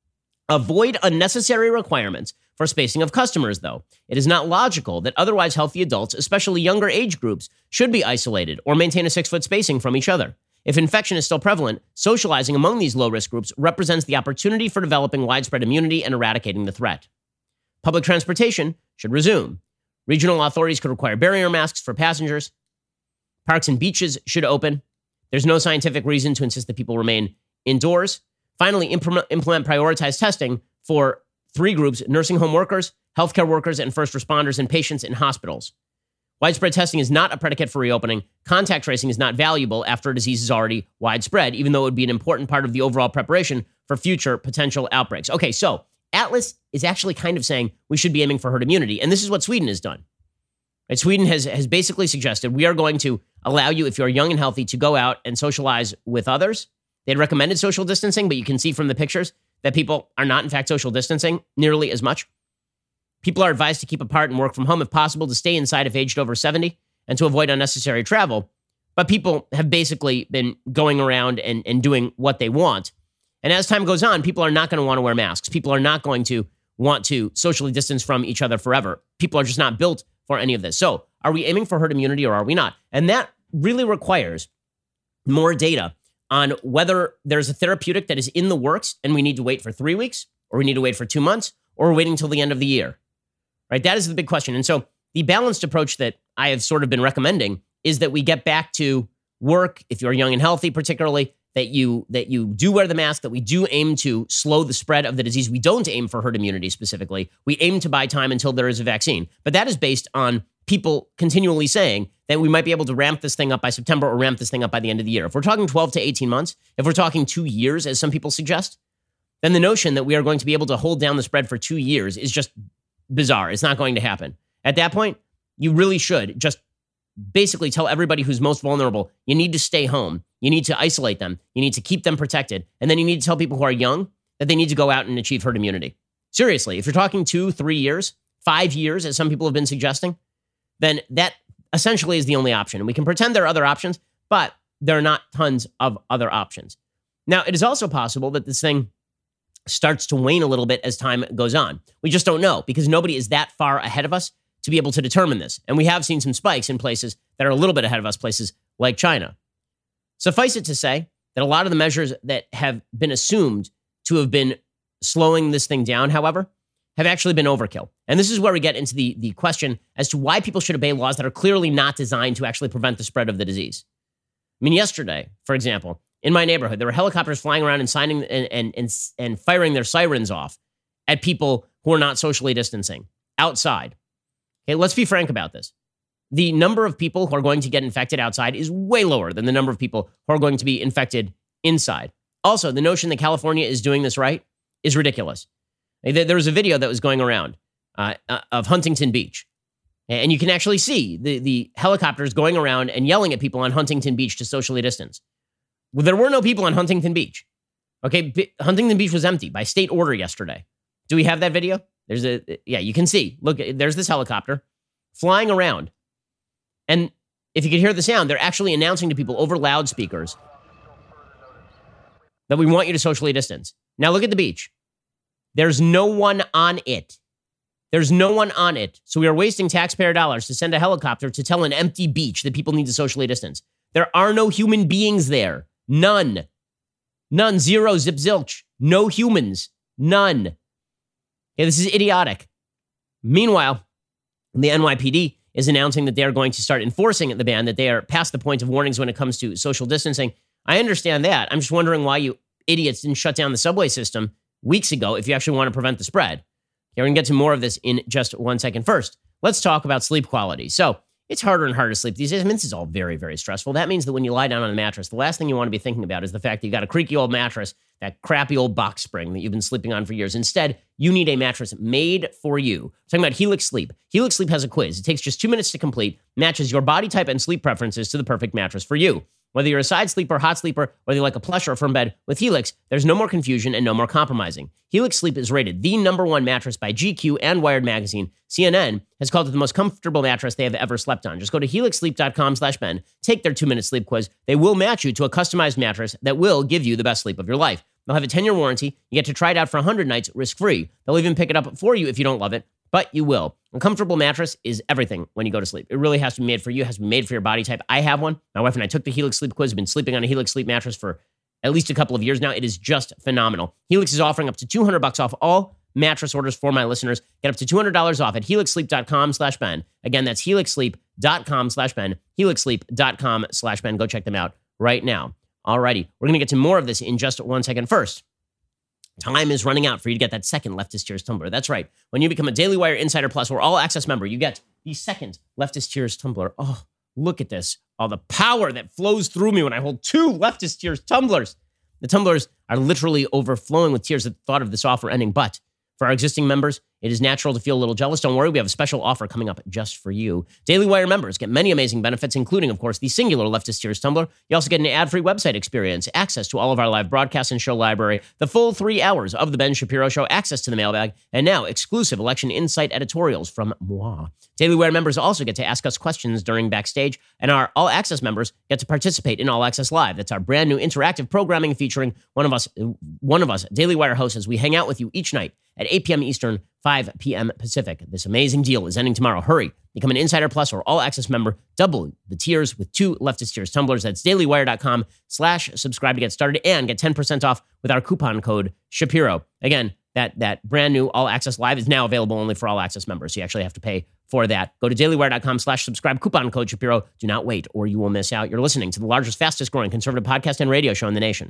Avoid unnecessary requirements for spacing of customers, though. It is not logical that otherwise healthy adults, especially younger age groups, should be isolated or maintain a 6-foot spacing from each other. If infection is still prevalent, socializing among these low-risk groups represents the opportunity for developing widespread immunity and eradicating the threat. Public transportation should resume. Regional authorities could require barrier masks for passengers. Parks and beaches should open. There's no scientific reason to insist that people remain indoors. Finally, implement prioritized testing for 3 groups: nursing home workers, healthcare workers, and first responders, and patients in hospitals. Widespread testing is not a predicate for reopening. Contact tracing is not valuable after a disease is already widespread, even though it would be an important part of the overall preparation for future potential outbreaks. Okay, so Atlas is actually kind of saying we should be aiming for herd immunity, and this is what Sweden has done. Right? Sweden has basically suggested we are going to allow you, if you're young and healthy, to go out and socialize with others. They had recommended social distancing, but you can see from the pictures that people are not, in fact, social distancing nearly as much. People are advised to keep apart and work from home if possible, to stay inside if aged over 70, and to avoid unnecessary travel. But people have basically been going around and doing what they want. And as time goes on, people are not going to want to wear masks. People are not going to want to socially distance from each other forever. People are just not built for any of this. So are we aiming for herd immunity or are we not? And that really requires more data on whether there's a therapeutic that is in the works and we need to wait for 3 weeks, or we need to wait for 2 months, or we're waiting until the end of the year. Right? That is the big question. And so the balanced approach that I have sort of been recommending is that we get back to work, if you're young and healthy particularly, that you do wear the mask, that we do aim to slow the spread of the disease. We don't aim for herd immunity specifically. We aim to buy time until there is a vaccine. But that is based on people continually saying that we might be able to ramp this thing up by September or ramp this thing up by the end of the year. If we're talking 12 to 18 months, if we're talking 2 years, as some people suggest, then the notion that we are going to be able to hold down the spread for 2 years is just bizarre. It's not going to happen. At that point, you really should just basically tell everybody who's most vulnerable, you need to stay home. You need to isolate them. You need to keep them protected. And then you need to tell people who are young that they need to go out and achieve herd immunity. Seriously, if you're talking 2, 3 years, 5 years, as some people have been suggesting, then that essentially is the only option. And we can pretend there are other options, but there are not tons of other options. Now, it is also possible that this thing starts to wane a little bit as time goes on. We just don't know because nobody is that far ahead of us to be able to determine this. And we have seen some spikes in places that are a little bit ahead of us, places like China. Suffice it to say that a lot of the measures that have been assumed to have been slowing this thing down, however, have actually been overkill. And this is where we get into the question as to why people should obey laws that are clearly not designed to actually prevent the spread of the disease. I mean, yesterday, for example, in my neighborhood, there were helicopters flying around and signing and firing their sirens off at people who are not socially distancing outside. Okay, let's be frank about this. The number of people who are going to get infected outside is way lower than the number of people who are going to be infected inside. Also, the notion that California is doing this right is ridiculous. There was a video that was going around of Huntington Beach. And you can actually see the helicopters going around and yelling at people on Huntington Beach to socially distance. Well, there were no people on Huntington Beach. Okay, Huntington Beach was empty by state order yesterday. Do we have that video? Yeah, you can see. Look, there's this helicopter flying around. And if you could hear the sound, they're actually announcing to people over loudspeakers that we want you to socially distance. Now look at the beach. There's no one on it. There's no one on it. So we are wasting taxpayer dollars to send a helicopter to tell an empty beach that people need to socially distance. There are no human beings there. None. None. Zero. Zip zilch. No humans. None. Yeah, this is idiotic. Meanwhile, the NYPD is announcing that they are going to start enforcing the ban, that they are past the point of warnings when it comes to social distancing. I understand that. I'm just wondering why you idiots didn't shut down the subway system weeks ago if you actually want to prevent the spread. Okay, we're going to get to more of this in just 1 second. First, let's talk about sleep quality. So it's harder and harder to sleep these days. I mean, this is all very, very stressful. That means that when you lie down on a mattress, the last thing you want to be thinking about is the fact that you got a creaky old mattress, that crappy old box spring that you've been sleeping on for years. Instead, you need a mattress made for you. I'm talking about Helix Sleep. Helix Sleep has a quiz. It takes just 2 minutes to complete, matches your body type and sleep preferences to the perfect mattress for you. Whether you're a side sleeper, hot sleeper, whether you like a plush or a firm bed, with Helix, there's no more confusion and no more compromising. Helix Sleep is rated the #1 mattress by GQ and Wired Magazine. CNN has called it the most comfortable mattress they have ever slept on. Just go to helixsleep.com/Ben, take their 2-minute sleep quiz. They will match you to a customized mattress that will give you the best sleep of your life. They'll have a 10-year warranty. You get to try it out for 100 nights risk-free. They'll even pick it up for you if you don't love it, but you will. A comfortable mattress is everything when you go to sleep. It really has to be made for you. It has to be made for your body type. I have one. My wife and I took the Helix Sleep quiz. I've been sleeping on a Helix Sleep mattress for at least a couple of years now. It is just phenomenal. Helix is offering up to $200 off all mattress orders for my listeners. Get up to $200 off at helixsleep.com/Ben. Again, that's helixsleep.com/Ben. helixsleep.com/Ben. Go check them out right now. Alrighty, we're going to get to more of this in just 1 second. First, time is running out for you to get that second Leftist Tears tumbler. That's right. When you become a Daily Wire Insider Plus or All Access member, you get the second Leftist Tears tumbler. Oh, look at this. All the power that flows through me when I hold 2 Leftist Tears tumblers. The tumblers are literally overflowing with tears at the thought of this offer ending. But for our existing members, it is natural to feel a little jealous. Don't worry, we have a special offer coming up just for you. Daily Wire members get many amazing benefits, including, of course, the singular Leftist Tears tumbler. You also get an ad-free website experience, access to all of our live broadcasts and show library, the full 3 hours of The Ben Shapiro Show, access to the mailbag, and now exclusive election insight editorials from moi. Daily Wire members also get to ask us questions during Backstage, and our All Access members get to participate in All Access Live. That's our brand new interactive programming featuring one of us Daily Wire hosts as we hang out with you each night at 8 p.m. Eastern, 5 p.m. Pacific. This amazing deal is ending tomorrow. Hurry. Become an Insider Plus or All Access member. Double the tiers with 2 Leftist Tears tumblers. That's dailywire.com/subscribe to get started and get 10% off with our coupon code Shapiro. Again, that brand new All Access Live is now available only for All Access members. So you actually have to pay for that. Go to dailywire.com/subscribe, coupon code Shapiro. Do not wait or you will miss out. You're listening to the largest, fastest growing conservative podcast and radio show in the nation.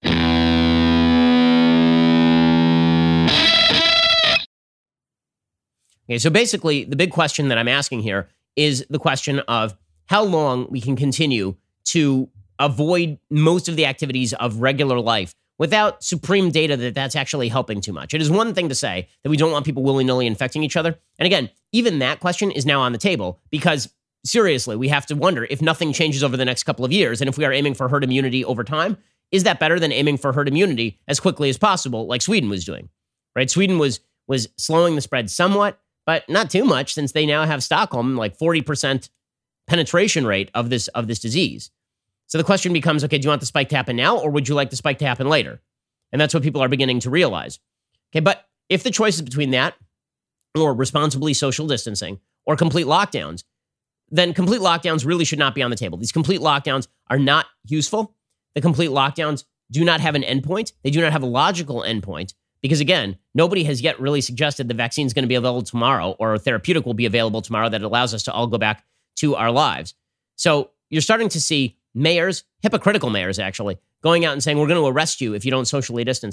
Okay, so basically, the big question that I'm asking here is the question of how long we can continue to avoid most of the activities of regular life without supreme data that's actually helping too much. It is one thing to say that we don't want people willy-nilly infecting each other. And again, even that question is now on the table because, seriously, we have to wonder if nothing changes over the next couple of years and if we are aiming for herd immunity over time, is that better than aiming for herd immunity as quickly as possible like Sweden was doing, right? Sweden was slowing the spread somewhat, but not too much since they now have Stockholm, like 40% penetration rate of this disease. So the question becomes, okay, do you want the spike to happen now or would you like the spike to happen later? And that's what people are beginning to realize. Okay, but if the choice is between that or responsibly social distancing or complete lockdowns, then complete lockdowns really should not be on the table. These complete lockdowns are not useful. The complete lockdowns do not have an endpoint. They do not have a logical endpoint. Because again, nobody has yet really suggested the vaccine is going to be available tomorrow or a therapeutic will be available tomorrow that allows us to all go back to our lives. So you're starting to see mayors, hypocritical mayors actually, going out and saying, we're going to arrest you if you don't socially distance.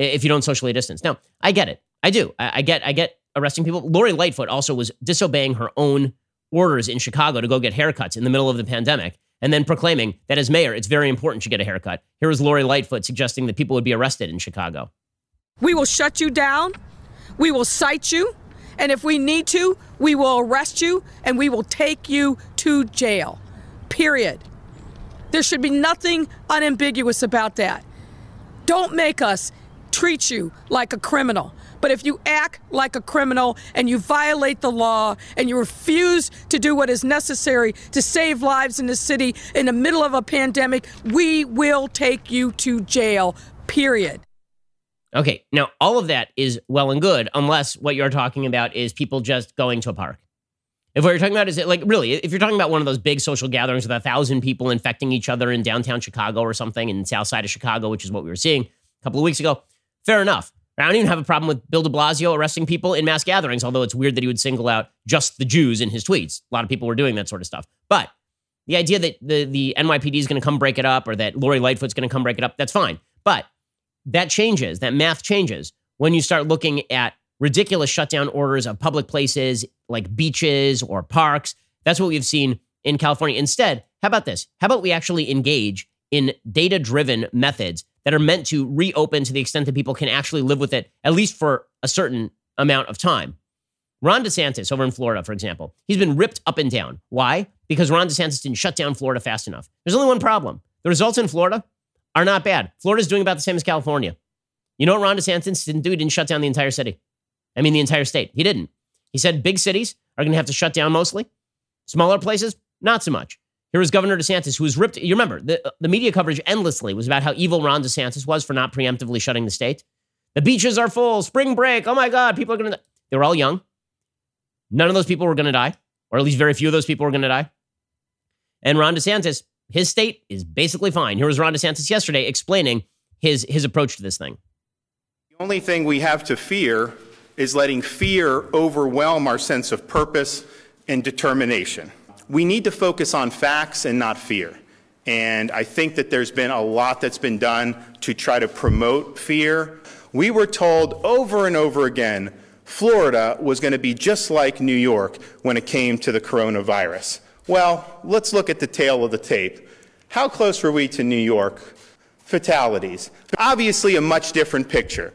Now, I get it. I do. I get arresting people. Lori Lightfoot also was disobeying her own orders in Chicago to go get haircuts in the middle of the pandemic and then proclaiming that as mayor, it's very important to get a haircut. Here was Lori Lightfoot suggesting that people would be arrested in Chicago. We will shut you down, we will cite you, and if we need to, we will arrest you and we will take you to jail, period. There should be nothing unambiguous about that. Don't make us treat you like a criminal. But if you act like a criminal and you violate the law and you refuse to do what is necessary to save lives in the city in the middle of a pandemic, we will take you to jail, period. Okay, now all of that is well and good, unless what you're talking about is people just going to a park. If what you're talking about is, like, really, if you're talking about one of those big social gatherings with 1,000 people infecting each other in downtown Chicago or something, in the south side of Chicago, which is what we were seeing a couple of weeks ago, fair enough. I don't even have a problem with Bill de Blasio arresting people in mass gatherings, although it's weird that he would single out just the Jews in his tweets. A lot of people were doing that sort of stuff. But the idea that the NYPD is going to come break it up or that Lori Lightfoot's going to come break it up, that's fine. But that changes, that math changes when you start looking at ridiculous shutdown orders of public places like beaches or parks. That's what we've seen in California. Instead, how about this? How about we actually engage in data-driven methods that are meant to reopen to the extent that people can actually live with it, at least for a certain amount of time? Ron DeSantis over in Florida, for example, he's been ripped up and down. Why? Because Ron DeSantis didn't shut down Florida fast enough. There's only one problem. The results in Florida are not bad. Florida's doing about the same as California. You know what Ron DeSantis didn't do? He didn't shut down the entire city. I mean, the entire state. He didn't. He said big cities are going to have to shut down mostly. Smaller places, not so much. Here was Governor DeSantis, who was ripped. You remember, the media coverage endlessly was about how evil Ron DeSantis was for not preemptively shutting the state. The beaches are full. Spring break. Oh, my God. People are going to die. They were all young. None of those people were going to die, or at least very few of those people were going to die. And Ron DeSantis, his state is basically fine. Here was Ron DeSantis yesterday explaining his approach to this thing. The only thing we have to fear is letting fear overwhelm our sense of purpose and determination. We need to focus on facts and not fear. And I think that there's been a lot that's been done to try to promote fear. We were told over and over again, Florida was going to be just like New York when it came to the coronavirus. Well, let's look at the tail of the tape. How close were we to New York? Fatalities. Obviously a much different picture.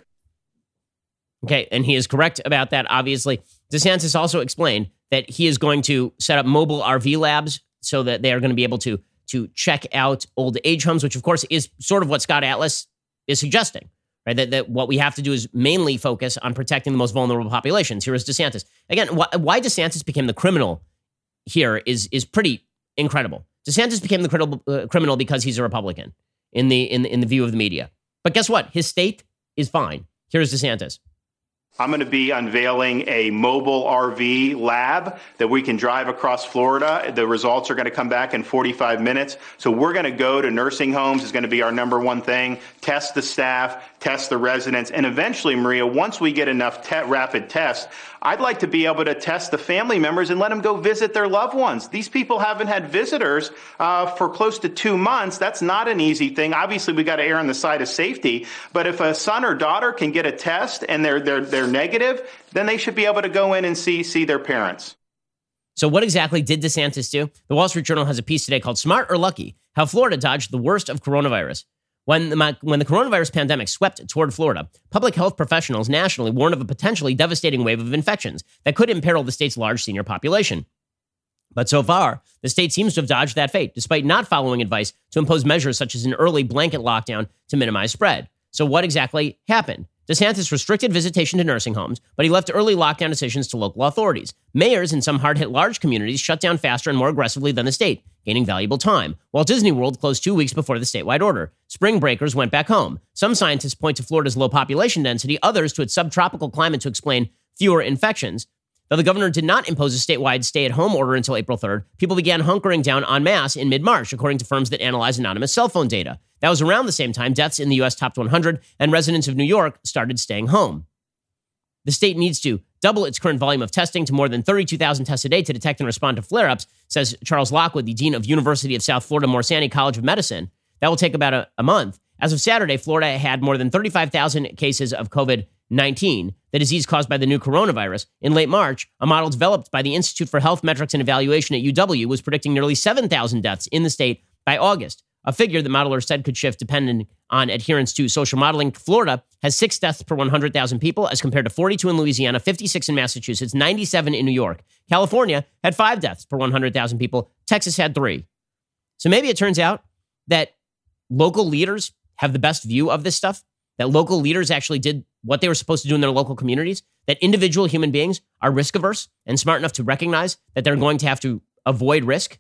Okay, and he is correct about that, obviously. DeSantis also explained that he is going to set up mobile RV labs so that they are going to be able to check out old age homes, which, of course, is sort of what Scott Atlas is suggesting, right? That what we have to do is mainly focus on protecting the most vulnerable populations. Here is DeSantis. Again, why DeSantis became the criminal here is pretty incredible. DeSantis became the criminal because he's a Republican in the view of the media. But guess what? His state is fine. Here's DeSantis. I'm going to be unveiling a mobile RV lab that we can drive across Florida. The results are going to come back in 45 minutes. So we're going to go to nursing homes. It's going to be our number one thing. Test the staff, test the residents. And eventually, Maria, once we get enough rapid tests, I'd like to be able to test the family members and let them go visit their loved ones. These people haven't had visitors for close to 2 months. That's not an easy thing. Obviously, we got to err on the side of safety. But if a son or daughter can get a test and they're negative, then they should be able to go in and see their parents. So what exactly did DeSantis do? The Wall Street Journal has a piece today called Smart or Lucky? How Florida Dodged the Worst of Coronavirus. When the coronavirus pandemic swept toward Florida, public health professionals nationally warned of a potentially devastating wave of infections that could imperil the state's large senior population. But so far, the state seems to have dodged that fate, despite not following advice to impose measures such as an early blanket lockdown to minimize spread. So what exactly happened? DeSantis restricted visitation to nursing homes, but he left early lockdown decisions to local authorities. Mayors in some hard-hit large communities shut down faster and more aggressively than the state, gaining valuable time. Walt Disney World closed 2 weeks before the statewide order. Spring breakers went back home. Some scientists point to Florida's low population density, others to its subtropical climate to explain fewer infections. Though the governor did not impose a statewide stay-at-home order until April 3rd, people began hunkering down en masse in mid-March, according to firms that analyze anonymous cell phone data. That was around the same time deaths in the U.S. topped 100 and residents of New York started staying home. The state needs to double its current volume of testing to more than 32,000 tests a day to detect and respond to flare-ups, says Charles Lockwood, the dean of University of South Florida Morsani College of Medicine. That will take about a month. As of Saturday, Florida had more than 35,000 cases of COVID-19, the disease caused by the new coronavirus. In late March, a model developed by the Institute for Health Metrics and Evaluation at UW was predicting nearly 7,000 deaths in the state by August, a figure that modelers said could shift depending on adherence to social modeling. Florida has 6 deaths per 100,000 people as compared to 42 in Louisiana, 56 in Massachusetts, 97 in New York. California had 5 deaths per 100,000 people. Texas had 3. So maybe it turns out that local leaders have the best view of this stuff, that local leaders actually did what they were supposed to do in their local communities, that individual human beings are risk averse and smart enough to recognize that they're going to have to avoid risk.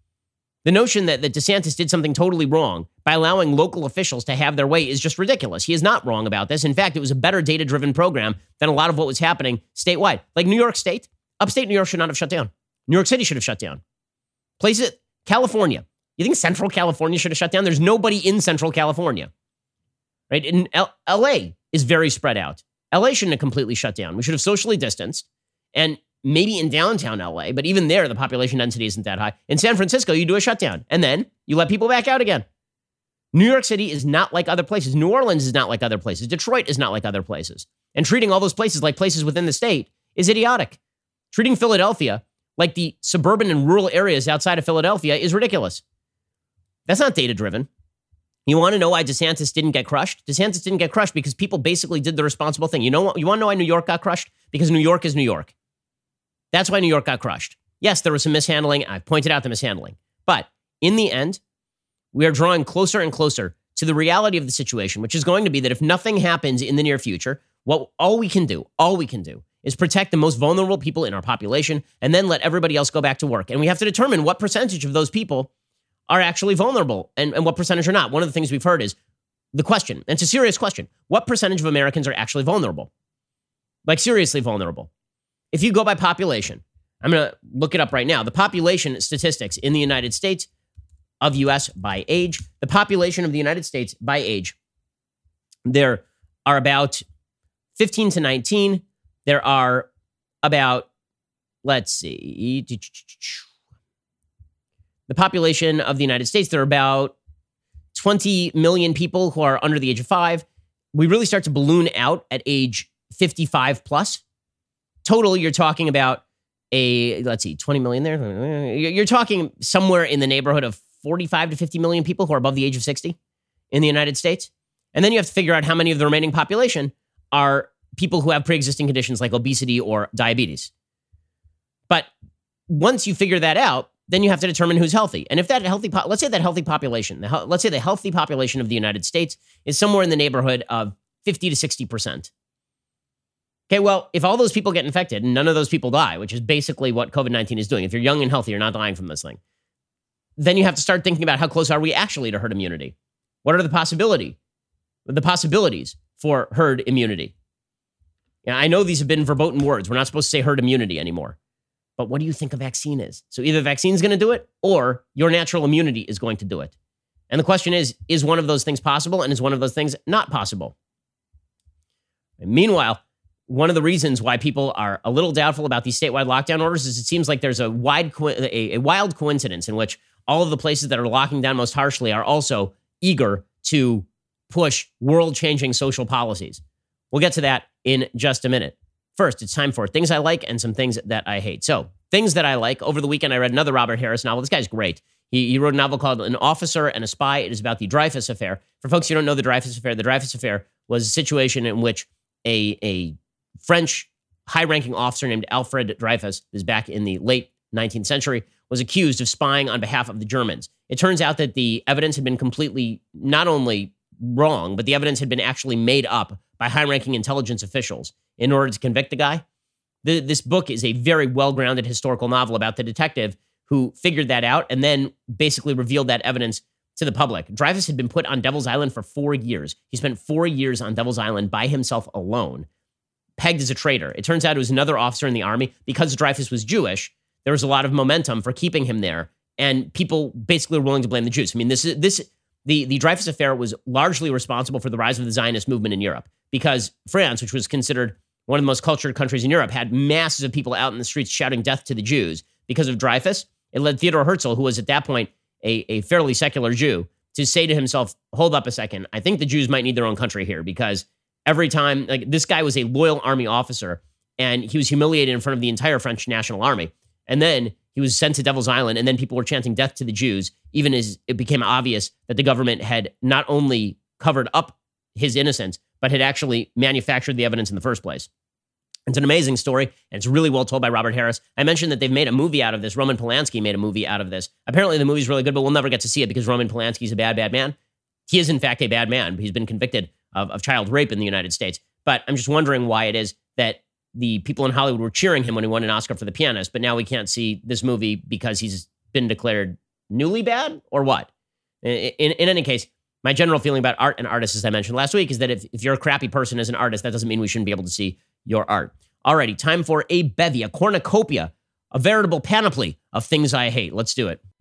The notion that DeSantis did something totally wrong by allowing local officials to have their way is just ridiculous. He is not wrong about this. In fact, it was a better data-driven program than a lot of what was happening statewide. Like New York State, upstate New York should not have shut down. New York City should have shut down. Places, California. You think Central California should have shut down? There's nobody in Central California, right? And LA is very spread out. LA shouldn't have completely shut down. We should have socially distanced, and maybe in downtown LA, but even there, the population density isn't that high. In San Francisco, you do a shutdown, and then you let people back out again. New York City is not like other places. New Orleans is not like other places. Detroit is not like other places. And treating all those places like places within the state is idiotic. Treating Philadelphia like the suburban and rural areas outside of Philadelphia is ridiculous. That's not data-driven. You want to know why DeSantis didn't get crushed? DeSantis didn't get crushed because people basically did the responsible thing. You know what? You want to know why New York got crushed? Because New York is New York. That's why New York got crushed. Yes, there was some mishandling. I've pointed out the mishandling. But in the end, we are drawing closer and closer to the reality of the situation, which is going to be that if nothing happens in the near future, all we can do is protect the most vulnerable people in our population and then let everybody else go back to work. And we have to determine what percentage of those people are actually vulnerable and what percentage are not. One of the things we've heard is the question, and it's a serious question, what percentage of Americans are actually vulnerable? Like seriously vulnerable. If you go by population, I'm going to look it up right now. The population statistics in the United States of U.S. by age, the population of the United States by age, there are about 15 to 19. There are about, let's see, the population of the United States, there are about 20 million people who are under the age of 5. We really start to balloon out at age 55 plus. Total, you're talking about 20 million there. You're talking somewhere in the neighborhood of 45 to 50 million people who are above the age of 60 in the United States. And then you have to figure out how many of the remaining population are people who have pre-existing conditions like obesity or diabetes. But once you figure that out, then you have to determine who's healthy. And if that healthy, let's say the healthy population of the United States is somewhere in the neighborhood of 50 to 60%. Okay, well, if all those people get infected and none of those people die, which is basically what COVID-19 is doing, if you're young and healthy, you're not dying from this thing, then you have to start thinking about how close are we actually to herd immunity? What are the possibilities for herd immunity? Yeah, I know these have been verboten words. We're not supposed to say herd immunity anymore. But what do you think a vaccine is? So either the vaccine is going to do it or your natural immunity is going to do it. And the question is one of those things possible and is one of those things not possible? And meanwhile, one of the reasons why people are a little doubtful about these statewide lockdown orders is it seems like there's a wild coincidence in which all of the places that are locking down most harshly are also eager to push world-changing social policies. We'll get to that in just a minute. First, it's time for things I like and some things that I hate. So, things that I like. Over the weekend, I read another Robert Harris novel. This guy's great. He wrote a novel called An Officer and a Spy. It is about the Dreyfus Affair. For folks who don't know the Dreyfus Affair was a situation in which a French high-ranking officer named Alfred Dreyfus, this is back in the late 19th century, was accused of spying on behalf of the Germans. It turns out that the evidence had been completely not only wrong, but the evidence had been actually made up by high-ranking intelligence officials in order to convict the guy. This book is a very well-grounded historical novel about the detective who figured that out and then basically revealed that evidence to the public. Dreyfus had been put on Devil's Island for 4 years. He spent 4 years on Devil's Island by himself alone, pegged as a traitor. It turns out it was another officer in the army. Because Dreyfus was Jewish, there was a lot of momentum for keeping him there, and people basically were willing to blame the Jews. I mean, the Dreyfus Affair was largely responsible for the rise of the Zionist movement in Europe because France, which was considered one of the most cultured countries in Europe, had masses of people out in the streets shouting death to the Jews because of Dreyfus. It led Theodor Herzl, who was at that point a fairly secular Jew, to say to himself, hold up a second, I think the Jews might need their own country here because every time, like this guy was a loyal army officer and he was humiliated in front of the entire French National Army. And then he was sent to Devil's Island and then people were chanting death to the Jews, even as it became obvious that the government had not only covered up his innocence, but had actually manufactured the evidence in the first place. It's an amazing story, and it's really well told by Robert Harris. I mentioned that they've made a movie out of this. Roman Polanski made a movie out of this. Apparently the movie's really good, but we'll never get to see it because Roman Polanski's a bad, bad man. He is, in fact, a bad man. He's been convicted of child rape in the United States. But I'm just wondering why it is that the people in Hollywood were cheering him when he won an Oscar for The Pianist, but now we can't see this movie because he's been declared newly bad or what? In any case, my general feeling about art and artists, as I mentioned last week, is that if you're a crappy person as an artist, that doesn't mean we shouldn't be able to see your art. Alrighty, time for a bevy, a cornucopia, a veritable panoply of things I hate. Let's do it.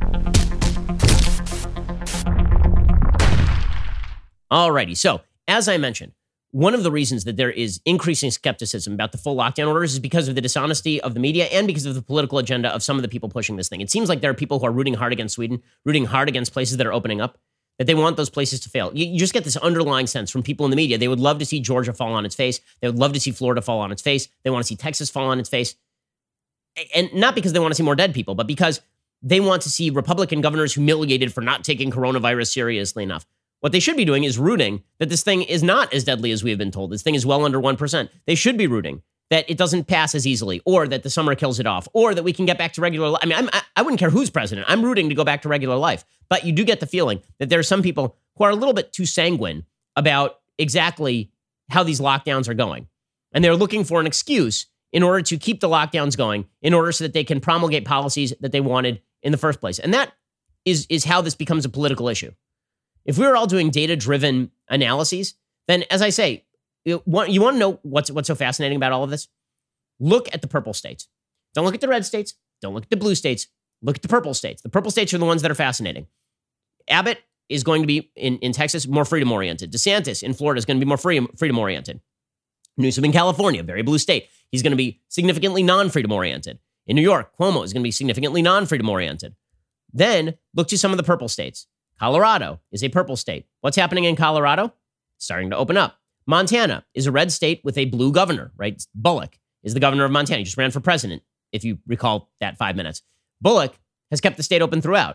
Alrighty, so as I mentioned, one of the reasons that there is increasing skepticism about the full lockdown orders is because of the dishonesty of the media and because of the political agenda of some of the people pushing this thing. It seems like there are people who are rooting hard against Sweden, rooting hard against places that are opening up, that they want those places to fail. You just get this underlying sense from people in the media. They would love to see Georgia fall on its face. They would love to see Florida fall on its face. They want to see Texas fall on its face. And not because they want to see more dead people, but because they want to see Republican governors humiliated for not taking coronavirus seriously enough. What they should be doing is rooting that this thing is not as deadly as we have been told. This thing is well under 1%. They should be rooting that it doesn't pass as easily, or that the summer kills it off, or that we can get back to regular life. I mean, I wouldn't care who's president. I'm rooting to go back to regular life. But you do get the feeling that there are some people who are a little bit too sanguine about exactly how these lockdowns are going. And they're looking for an excuse in order to keep the lockdowns going, in order so that they can promulgate policies that they wanted in the first place. And that is how this becomes a political issue. If we were all doing data-driven analyses, then, as I say, you want to know what's so fascinating about all of this? Look at the purple states. Don't look at the red states. Don't look at the blue states. Look at the purple states. The purple states are the ones that are fascinating. Abbott is going to be, in Texas, more freedom-oriented. DeSantis in Florida is going to be more freedom-oriented. Newsom in California, very blue state. He's going to be significantly non-freedom-oriented. In New York, Cuomo is going to be significantly non-freedom-oriented. Then look to some of the purple states. Colorado is a purple state. What's happening in Colorado? Starting to open up. Montana is a red state with a blue governor, right? Bullock is the governor of Montana. He just ran for president, if you recall that 5 minutes. Bullock has kept the state open throughout.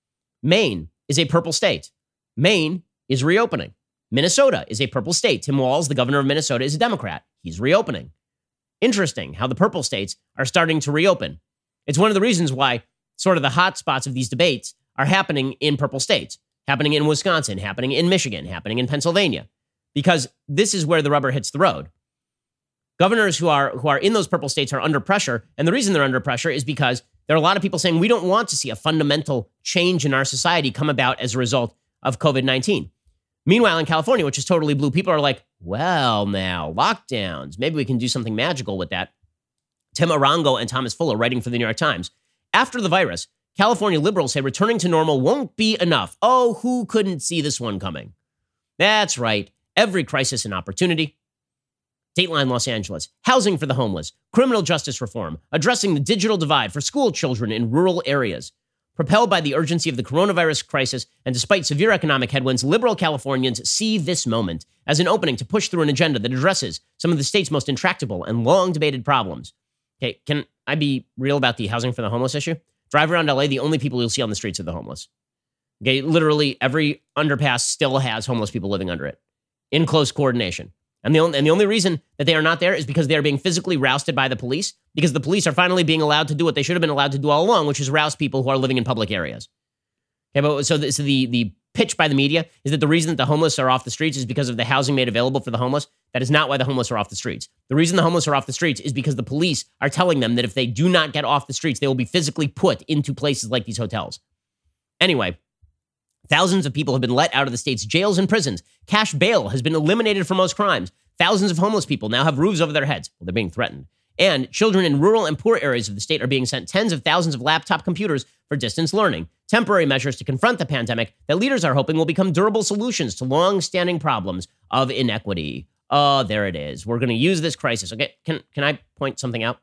Maine is a purple state. Maine is reopening. Minnesota is a purple state. Tim Walz, the governor of Minnesota, is a Democrat. He's reopening. Interesting how the purple states are starting to reopen. It's one of the reasons why sort of the hot spots of these debates are happening in purple states, happening in Wisconsin, happening in Michigan, happening in Pennsylvania, because this is where the rubber hits the road. Governors who are in those purple states are under pressure, and the reason they're under pressure is because there are a lot of people saying we don't want to see a fundamental change in our society come about as a result of COVID-19. Meanwhile, in California, which is totally blue, people are like, well, now, lockdowns, maybe we can do something magical with that. Tim Arango and Thomas Fuller, writing for the New York Times. After the virus, California liberals say returning to normal won't be enough. Oh, who couldn't see this one coming? That's right. Every crisis an opportunity. Dateline Los Angeles, housing for the homeless, criminal justice reform, addressing the digital divide for school children in rural areas. Propelled by the urgency of the coronavirus crisis and despite severe economic headwinds, liberal Californians see this moment as an opening to push through an agenda that addresses some of the state's most intractable and long-debated problems. Okay, can I be real about the housing for the homeless issue? Drive around LA, the only people you'll see on the streets are the homeless. Okay, literally every underpass still has homeless people living under it in close coordination. And the only reason that they are not there is because they are being physically rousted by the police, because the police are finally being allowed to do what they should have been allowed to do all along, which is rouse people who are living in public areas. Okay, but so the pitch by the media is that the reason that the homeless are off the streets is because of the housing made available for the homeless. That is not why the homeless are off the streets. The reason the homeless are off the streets is because the police are telling them that if they do not get off the streets, they will be physically put into places like these hotels. Anyway, thousands of people have been let out of the state's jails and prisons. Cash bail has been eliminated for most crimes. Thousands of homeless people now have roofs over their heads. Well, they're being threatened. And children in rural and poor areas of the state are being sent tens of thousands of laptop computers for distance learning. Temporary measures to confront the pandemic that leaders are hoping will become durable solutions to long-standing problems of inequity. Oh, there it is. We're going to use this crisis. Okay, can I point something out?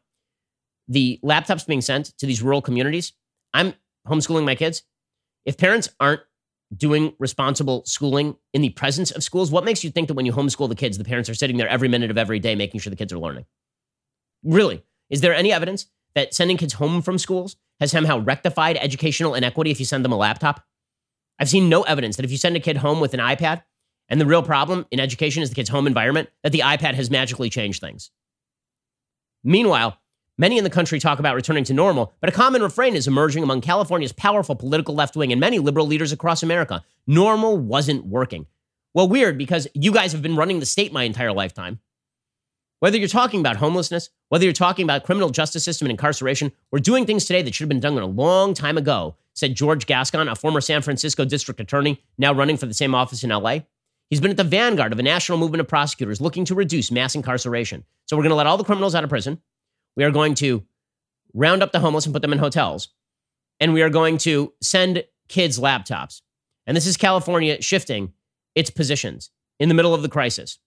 The laptops being sent to these rural communities, I'm homeschooling my kids. If parents aren't doing responsible schooling in the presence of schools, what makes you think that when you homeschool the kids, the parents are sitting there every minute of every day making sure the kids are learning? Really? Is there any evidence that sending kids home from schools has somehow rectified educational inequity if you send them a laptop? I've seen no evidence that if you send a kid home with an iPad, and the real problem in education is the kid's home environment, that the iPad has magically changed things. Meanwhile, many in the country talk about returning to normal, but a common refrain is emerging among California's powerful political left wing and many liberal leaders across America. Normal wasn't working. Well, weird, because you guys have been running the state my entire lifetime. Whether you're talking about homelessness, whether you're talking about criminal justice system and incarceration, we're doing things today that should have been done a long time ago, said George Gascon, a former San Francisco district attorney, now running for the same office in LA. He's been at the vanguard of a national movement of prosecutors looking to reduce mass incarceration. So we're going to let all the criminals out of prison. We are going to round up the homeless and put them in hotels. And we are going to send kids laptops. And this is California shifting its positions in the middle of the crisis.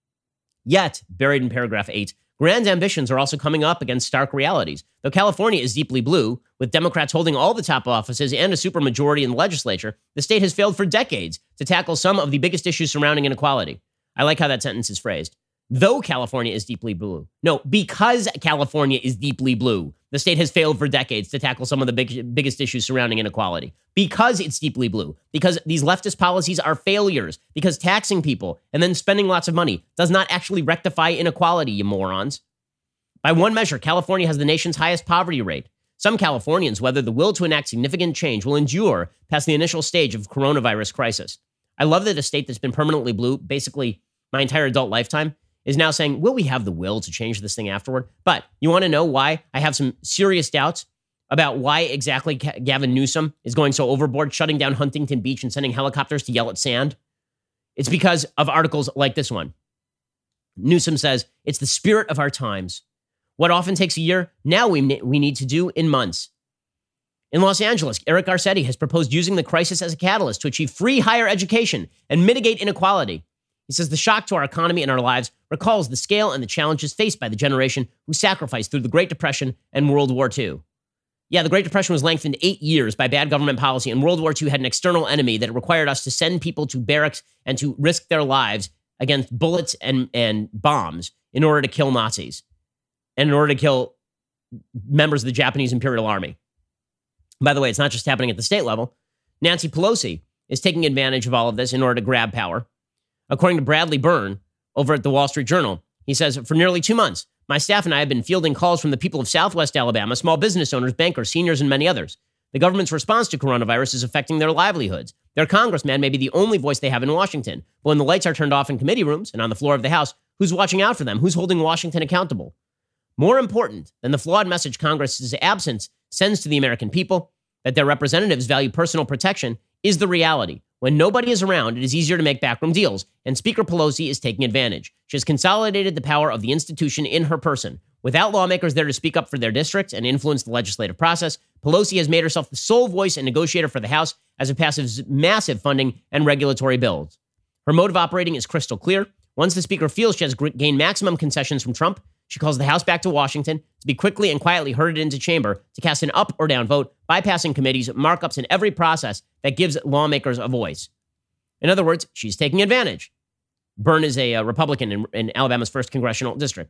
Yet, buried in paragraph 8, grand ambitions are also coming up against stark realities. Though California is deeply blue, with Democrats holding all the top offices and a supermajority in the legislature, the state has failed for decades to tackle some of the biggest issues surrounding inequality. I like how that sentence is phrased. Though California is deeply blue. No, because California is deeply blue, the state has failed for decades to tackle some of the biggest issues surrounding inequality. Because it's deeply blue. Because these leftist policies are failures. Because taxing people and then spending lots of money does not actually rectify inequality, you morons. By one measure, California has the nation's highest poverty rate. Some Californians, whether the will to enact significant change, will endure past the initial stage of coronavirus crisis. I love that a state that's been permanently blue, basically my entire adult lifetime, is now saying, will we have the will to change this thing afterward? But you want to know why I have some serious doubts about why exactly Gavin Newsom is going so overboard, shutting down Huntington Beach and sending helicopters to yell at sand? It's because of articles like this one. Newsom says, it's the spirit of our times. What often takes a year, now we need to do in months. In Los Angeles, Eric Garcetti has proposed using the crisis as a catalyst to achieve free higher education and mitigate inequality. He says the shock to our economy and our lives recalls the scale and the challenges faced by the generation who sacrificed through the Great Depression and World War II. Yeah, the Great Depression was lengthened 8 years by bad government policy, and World War II had an external enemy that required us to send people to barracks and to risk their lives against bullets and bombs in order to kill Nazis and in order to kill members of the Japanese Imperial Army. By the way, it's not just happening at the state level. Nancy Pelosi is taking advantage of all of this in order to grab power. According to Bradley Byrne over at the Wall Street Journal, he says, for nearly 2 months, my staff and I have been fielding calls from the people of Southwest Alabama, small business owners, bankers, seniors, and many others. The government's response to coronavirus is affecting their livelihoods. Their congressman may be the only voice they have in Washington. But when the lights are turned off in committee rooms and on the floor of the House, who's watching out for them? Who's holding Washington accountable? More important than the flawed message Congress's absence sends to the American people that their representatives value personal protection is the reality. When nobody is around, it is easier to make backroom deals, and Speaker Pelosi is taking advantage. She has consolidated the power of the institution in her person. Without lawmakers there to speak up for their districts and influence the legislative process, Pelosi has made herself the sole voice and negotiator for the House as it passes massive funding and regulatory bills. Her mode of operating is crystal clear. Once the Speaker feels she has gained maximum concessions from Trump, she calls the House back to Washington to be quickly and quietly herded into chamber to cast an up or down vote, bypassing committees, markups, and every process that gives lawmakers a voice. In other words, she's taking advantage. Byrne is a Republican in Alabama's 1st congressional district.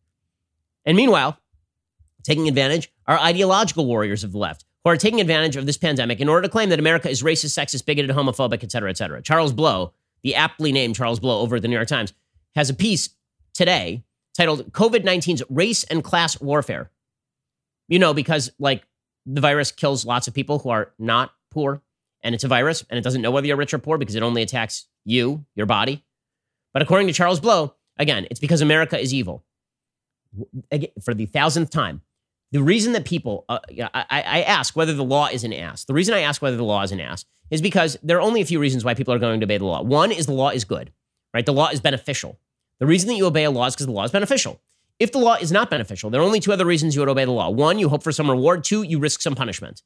And meanwhile, taking advantage are ideological warriors of the left who are taking advantage of this pandemic in order to claim that America is racist, sexist, bigoted, homophobic, et cetera, et cetera. Charles Blow, the aptly named Charles Blow over at the New York Times, has a piece today titled COVID-19's Race and Class Warfare. You know, because like the virus kills lots of people who are not poor, and it's a virus, and it doesn't know whether you're rich or poor because it only attacks you, your body. But according to Charles Blow, again, it's because America is evil. Again, for the 1000th time, the reason that people, I ask whether the law is an ass. The reason I ask whether the law is an ass is because there are only a few reasons why people are going to obey the law. One is the law is good, right? The law is beneficial. The reason that you obey a law is because the law is beneficial. If the law is not beneficial, there are only 2 other reasons you would obey the law. 1, you hope for some reward. 2, you risk some punishment.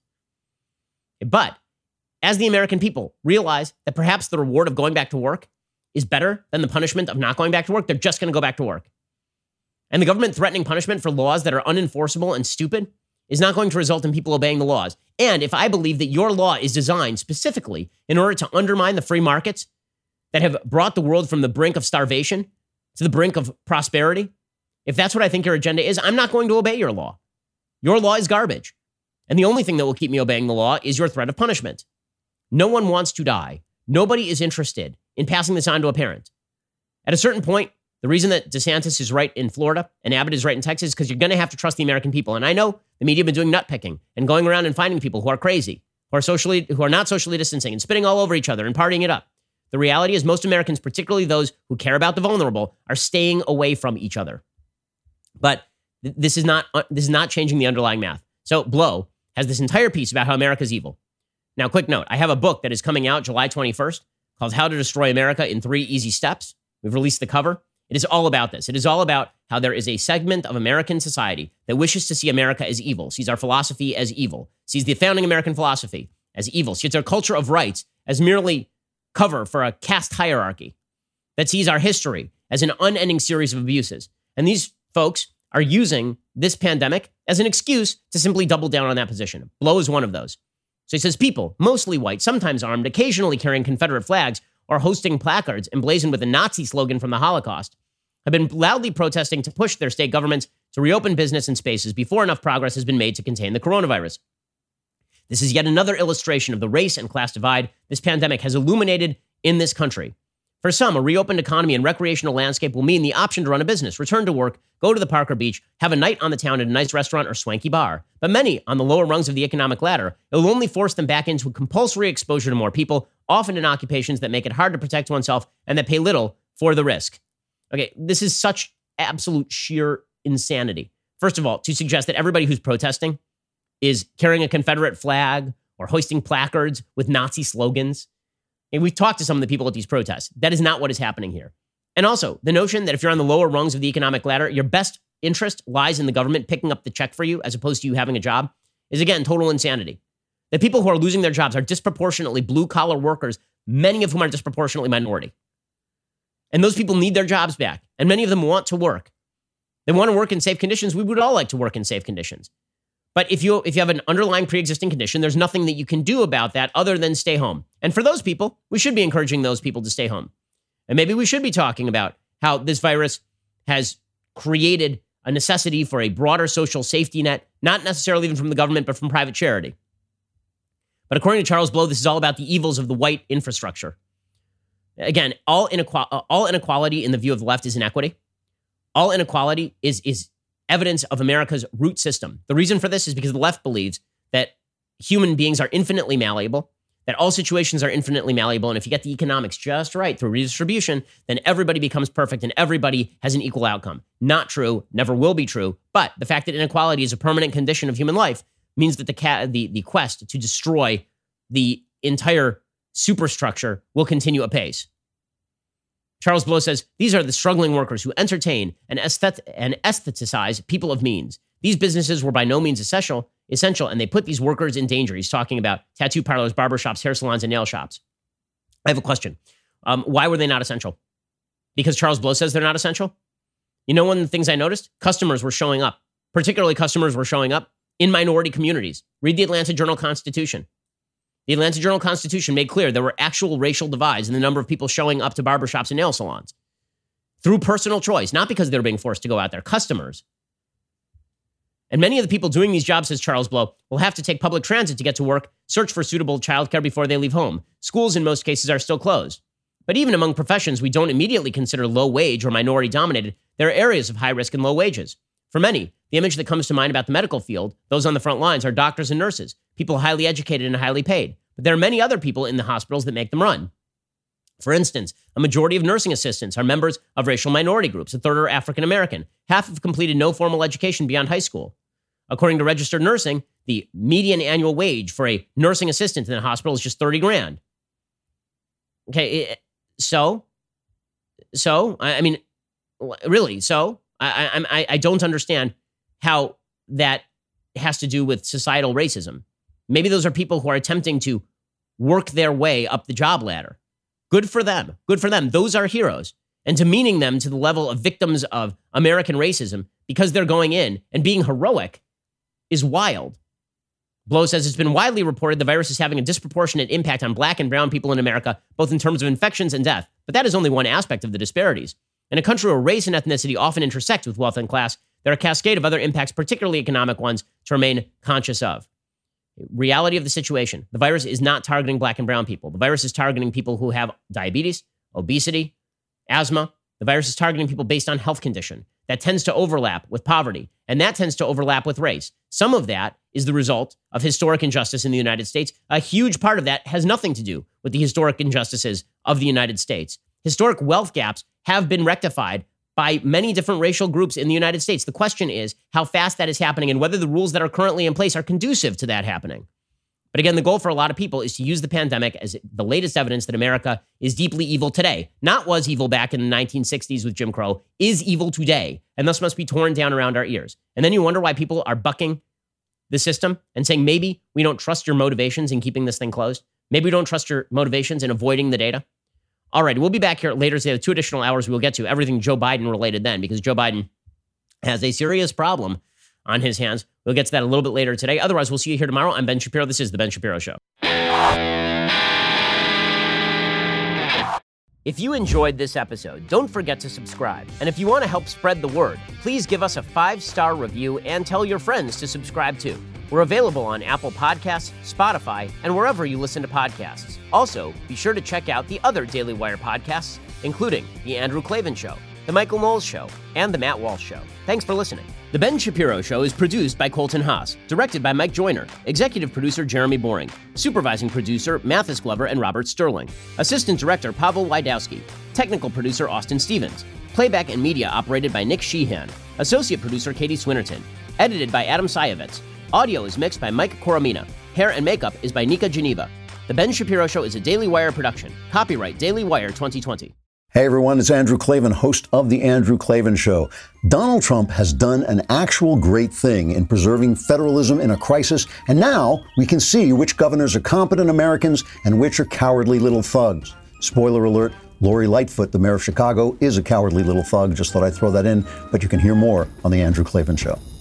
But as the American people realize that perhaps the reward of going back to work is better than the punishment of not going back to work, they're just going to go back to work. And the government threatening punishment for laws that are unenforceable and stupid is not going to result in people obeying the laws. And if I believe that your law is designed specifically in order to undermine the free markets that have brought the world from the brink of starvation to the brink of prosperity, if that's what I think your agenda is, I'm not going to obey your law. Your law is garbage. And the only thing that will keep me obeying the law is your threat of punishment. No one wants to die. Nobody is interested in passing this on to a parent. At a certain point, the reason that DeSantis is right in Florida and Abbott is right in Texas is because you're going to have to trust the American people. And I know the media have been doing nut picking and going around and finding people who are crazy, who are not socially distancing and spitting all over each other and partying it up. The reality is most Americans, particularly those who care about the vulnerable, are staying away from each other. But this is not changing the underlying math. So Blow has this entire piece about how America is evil. Now, quick note, I have a book that is coming out July 21st called How to Destroy America in 3 Easy Steps. We've released the cover. It is all about this. It is all about how there is a segment of American society that wishes to see America as evil, sees our philosophy as evil, sees the founding American philosophy as evil, sees our culture of rights as merely cover for a caste hierarchy, that sees our history as an unending series of abuses. And these folks are using this pandemic as an excuse to simply double down on that position. Blow is one of those. So he says people, mostly white, sometimes armed, occasionally carrying Confederate flags or hosting placards emblazoned with a Nazi slogan from the Holocaust, have been loudly protesting to push their state governments to reopen business and spaces before enough progress has been made to contain the coronavirus. This is yet another illustration of the race and class divide this pandemic has illuminated in this country. For some, a reopened economy and recreational landscape will mean the option to run a business, return to work, go to the park or beach, have a night on the town at a nice restaurant or swanky bar. But many, on the lower rungs of the economic ladder, it will only force them back into a compulsory exposure to more people, often in occupations that make it hard to protect oneself and that pay little for the risk. Okay, this is such absolute sheer insanity. First of all, to suggest that everybody who's protesting is carrying a Confederate flag or hoisting placards with Nazi slogans. And we've talked to some of the people at these protests. That is not what is happening here. And also, the notion that if you're on the lower rungs of the economic ladder, your best interest lies in the government picking up the check for you as opposed to you having a job is, again, total insanity. The people who are losing their jobs are disproportionately blue-collar workers, many of whom are disproportionately minority. And those people need their jobs back, and many of them want to work. They want to work in safe conditions. We would all like to work in safe conditions. But if you have an underlying pre-existing condition, there's nothing that you can do about that other than stay home. And for those people, we should be encouraging those people to stay home. And maybe we should be talking about how this virus has created a necessity for a broader social safety net, not necessarily even from the government, but from private charity. But according to Charles Blow, this is all about the evils of the white infrastructure. Again, all inequality in the view of the left is inequity. All inequality is evidence of America's root system. The reason for this is because the left believes that human beings are infinitely malleable, that all situations are infinitely malleable, and if you get the economics just right through redistribution, then everybody becomes perfect and everybody has an equal outcome. Not true, never will be true, but the fact that inequality is a permanent condition of human life means that the quest to destroy the entire superstructure will continue apace. Charles Blow says, these are the struggling workers who entertain and aestheticize people of means. These businesses were by no means essential, and they put these workers in danger. He's talking about tattoo parlors, barbershops, hair salons, and nail shops. I have a question. Why were they not essential? Because Charles Blow says they're not essential? You know, one of the things I noticed? Customers were showing up. Particularly customers were showing up in minority communities. Read the Atlanta Journal-Constitution. The Atlanta Journal-Constitution made clear there were actual racial divides in the number of people showing up to barbershops and nail salons through personal choice, not because they were being forced to go out there, customers. And many of the people doing these jobs, says Charles Blow, will have to take public transit to get to work, search for suitable childcare before they leave home. Schools, in most cases, are still closed. But even among professions we don't immediately consider low wage or minority dominated, there are areas of high risk and low wages. For many, the image that comes to mind about the medical field, those on the front lines, are doctors and nurses, people highly educated and highly paid. But there are many other people in the hospitals that make them run. For instance, a majority of nursing assistants are members of racial minority groups. A third are African American. Half have completed no formal education beyond high school. According to Registered Nursing, the median annual wage for a nursing assistant in a hospital is just $30,000. Okay, I mean, really, I don't understand how that has to do with societal racism. Maybe those are people who are attempting to work their way up the job ladder. Good for them. Good for them. Those are heroes. And demeaning them to the level of victims of American racism because they're going in and being heroic is wild. Blow says it's been widely reported the virus is having a disproportionate impact on black and brown people in America, both in terms of infections and death. But that is only one aspect of the disparities. In a country where race and ethnicity often intersect with wealth and class, there are a cascade of other impacts, particularly economic ones, to remain conscious of. Reality of the situation. The virus is not targeting black and brown people. The virus is targeting people who have diabetes, obesity, asthma. The virus is targeting people based on health condition. That tends to overlap with poverty, and that tends to overlap with race. Some of that is the result of historic injustice in the United States. A huge part of that has nothing to do with the historic injustices of the United States. Historic wealth gaps have been rectified by many different racial groups in the United States. The question is how fast that is happening and whether the rules that are currently in place are conducive to that happening. But again, the goal for a lot of people is to use the pandemic as the latest evidence that America is deeply evil today. Not was evil back in the 1960s with Jim Crow, is evil today, and thus must be torn down around our ears. And then you wonder why people are bucking the system and saying, maybe we don't trust your motivations in keeping this thing closed. Maybe we don't trust your motivations in avoiding the data. All right, we'll be back here later today with 2 additional hours. We'll get to everything Joe Biden related then, because Joe Biden has a serious problem on his hands. We'll get to that a little bit later today. Otherwise, we'll see you here tomorrow. I'm Ben Shapiro. This is The Ben Shapiro Show. If you enjoyed this episode, don't forget to subscribe. And if you want to help spread the word, please give us a 5-star review and tell your friends to subscribe too. We're available on Apple Podcasts, Spotify, and wherever you listen to podcasts. Also, be sure to check out the other Daily Wire podcasts. including The Andrew Klavan Show, The Michael Knowles Show, and The Matt Walsh Show. Thanks for listening. The Ben Shapiro Show is produced by Colton Haas, directed by Mike Joyner, executive producer Jeremy Boring, supervising producer Mathis Glover and Robert Sterling, assistant director Pavel Wydowski, technical producer Austin Stevens, playback and media operated by Nick Sheehan, associate producer Katie Swinnerton, edited by Adam Sayevitz. Audio is mixed by Mike Coromina. Hair and makeup is by Nika Geneva. The Ben Shapiro Show is a Daily Wire production. Copyright Daily Wire 2020. Hey everyone, it's Andrew Klavan, host of The Andrew Klavan Show. Donald Trump has done an actual great thing in preserving federalism in a crisis, and now we can see which governors are competent Americans and which are cowardly little thugs. Spoiler alert, Lori Lightfoot, the mayor of Chicago, is a cowardly little thug. Just thought I'd throw that in, but you can hear more on The Andrew Klavan Show.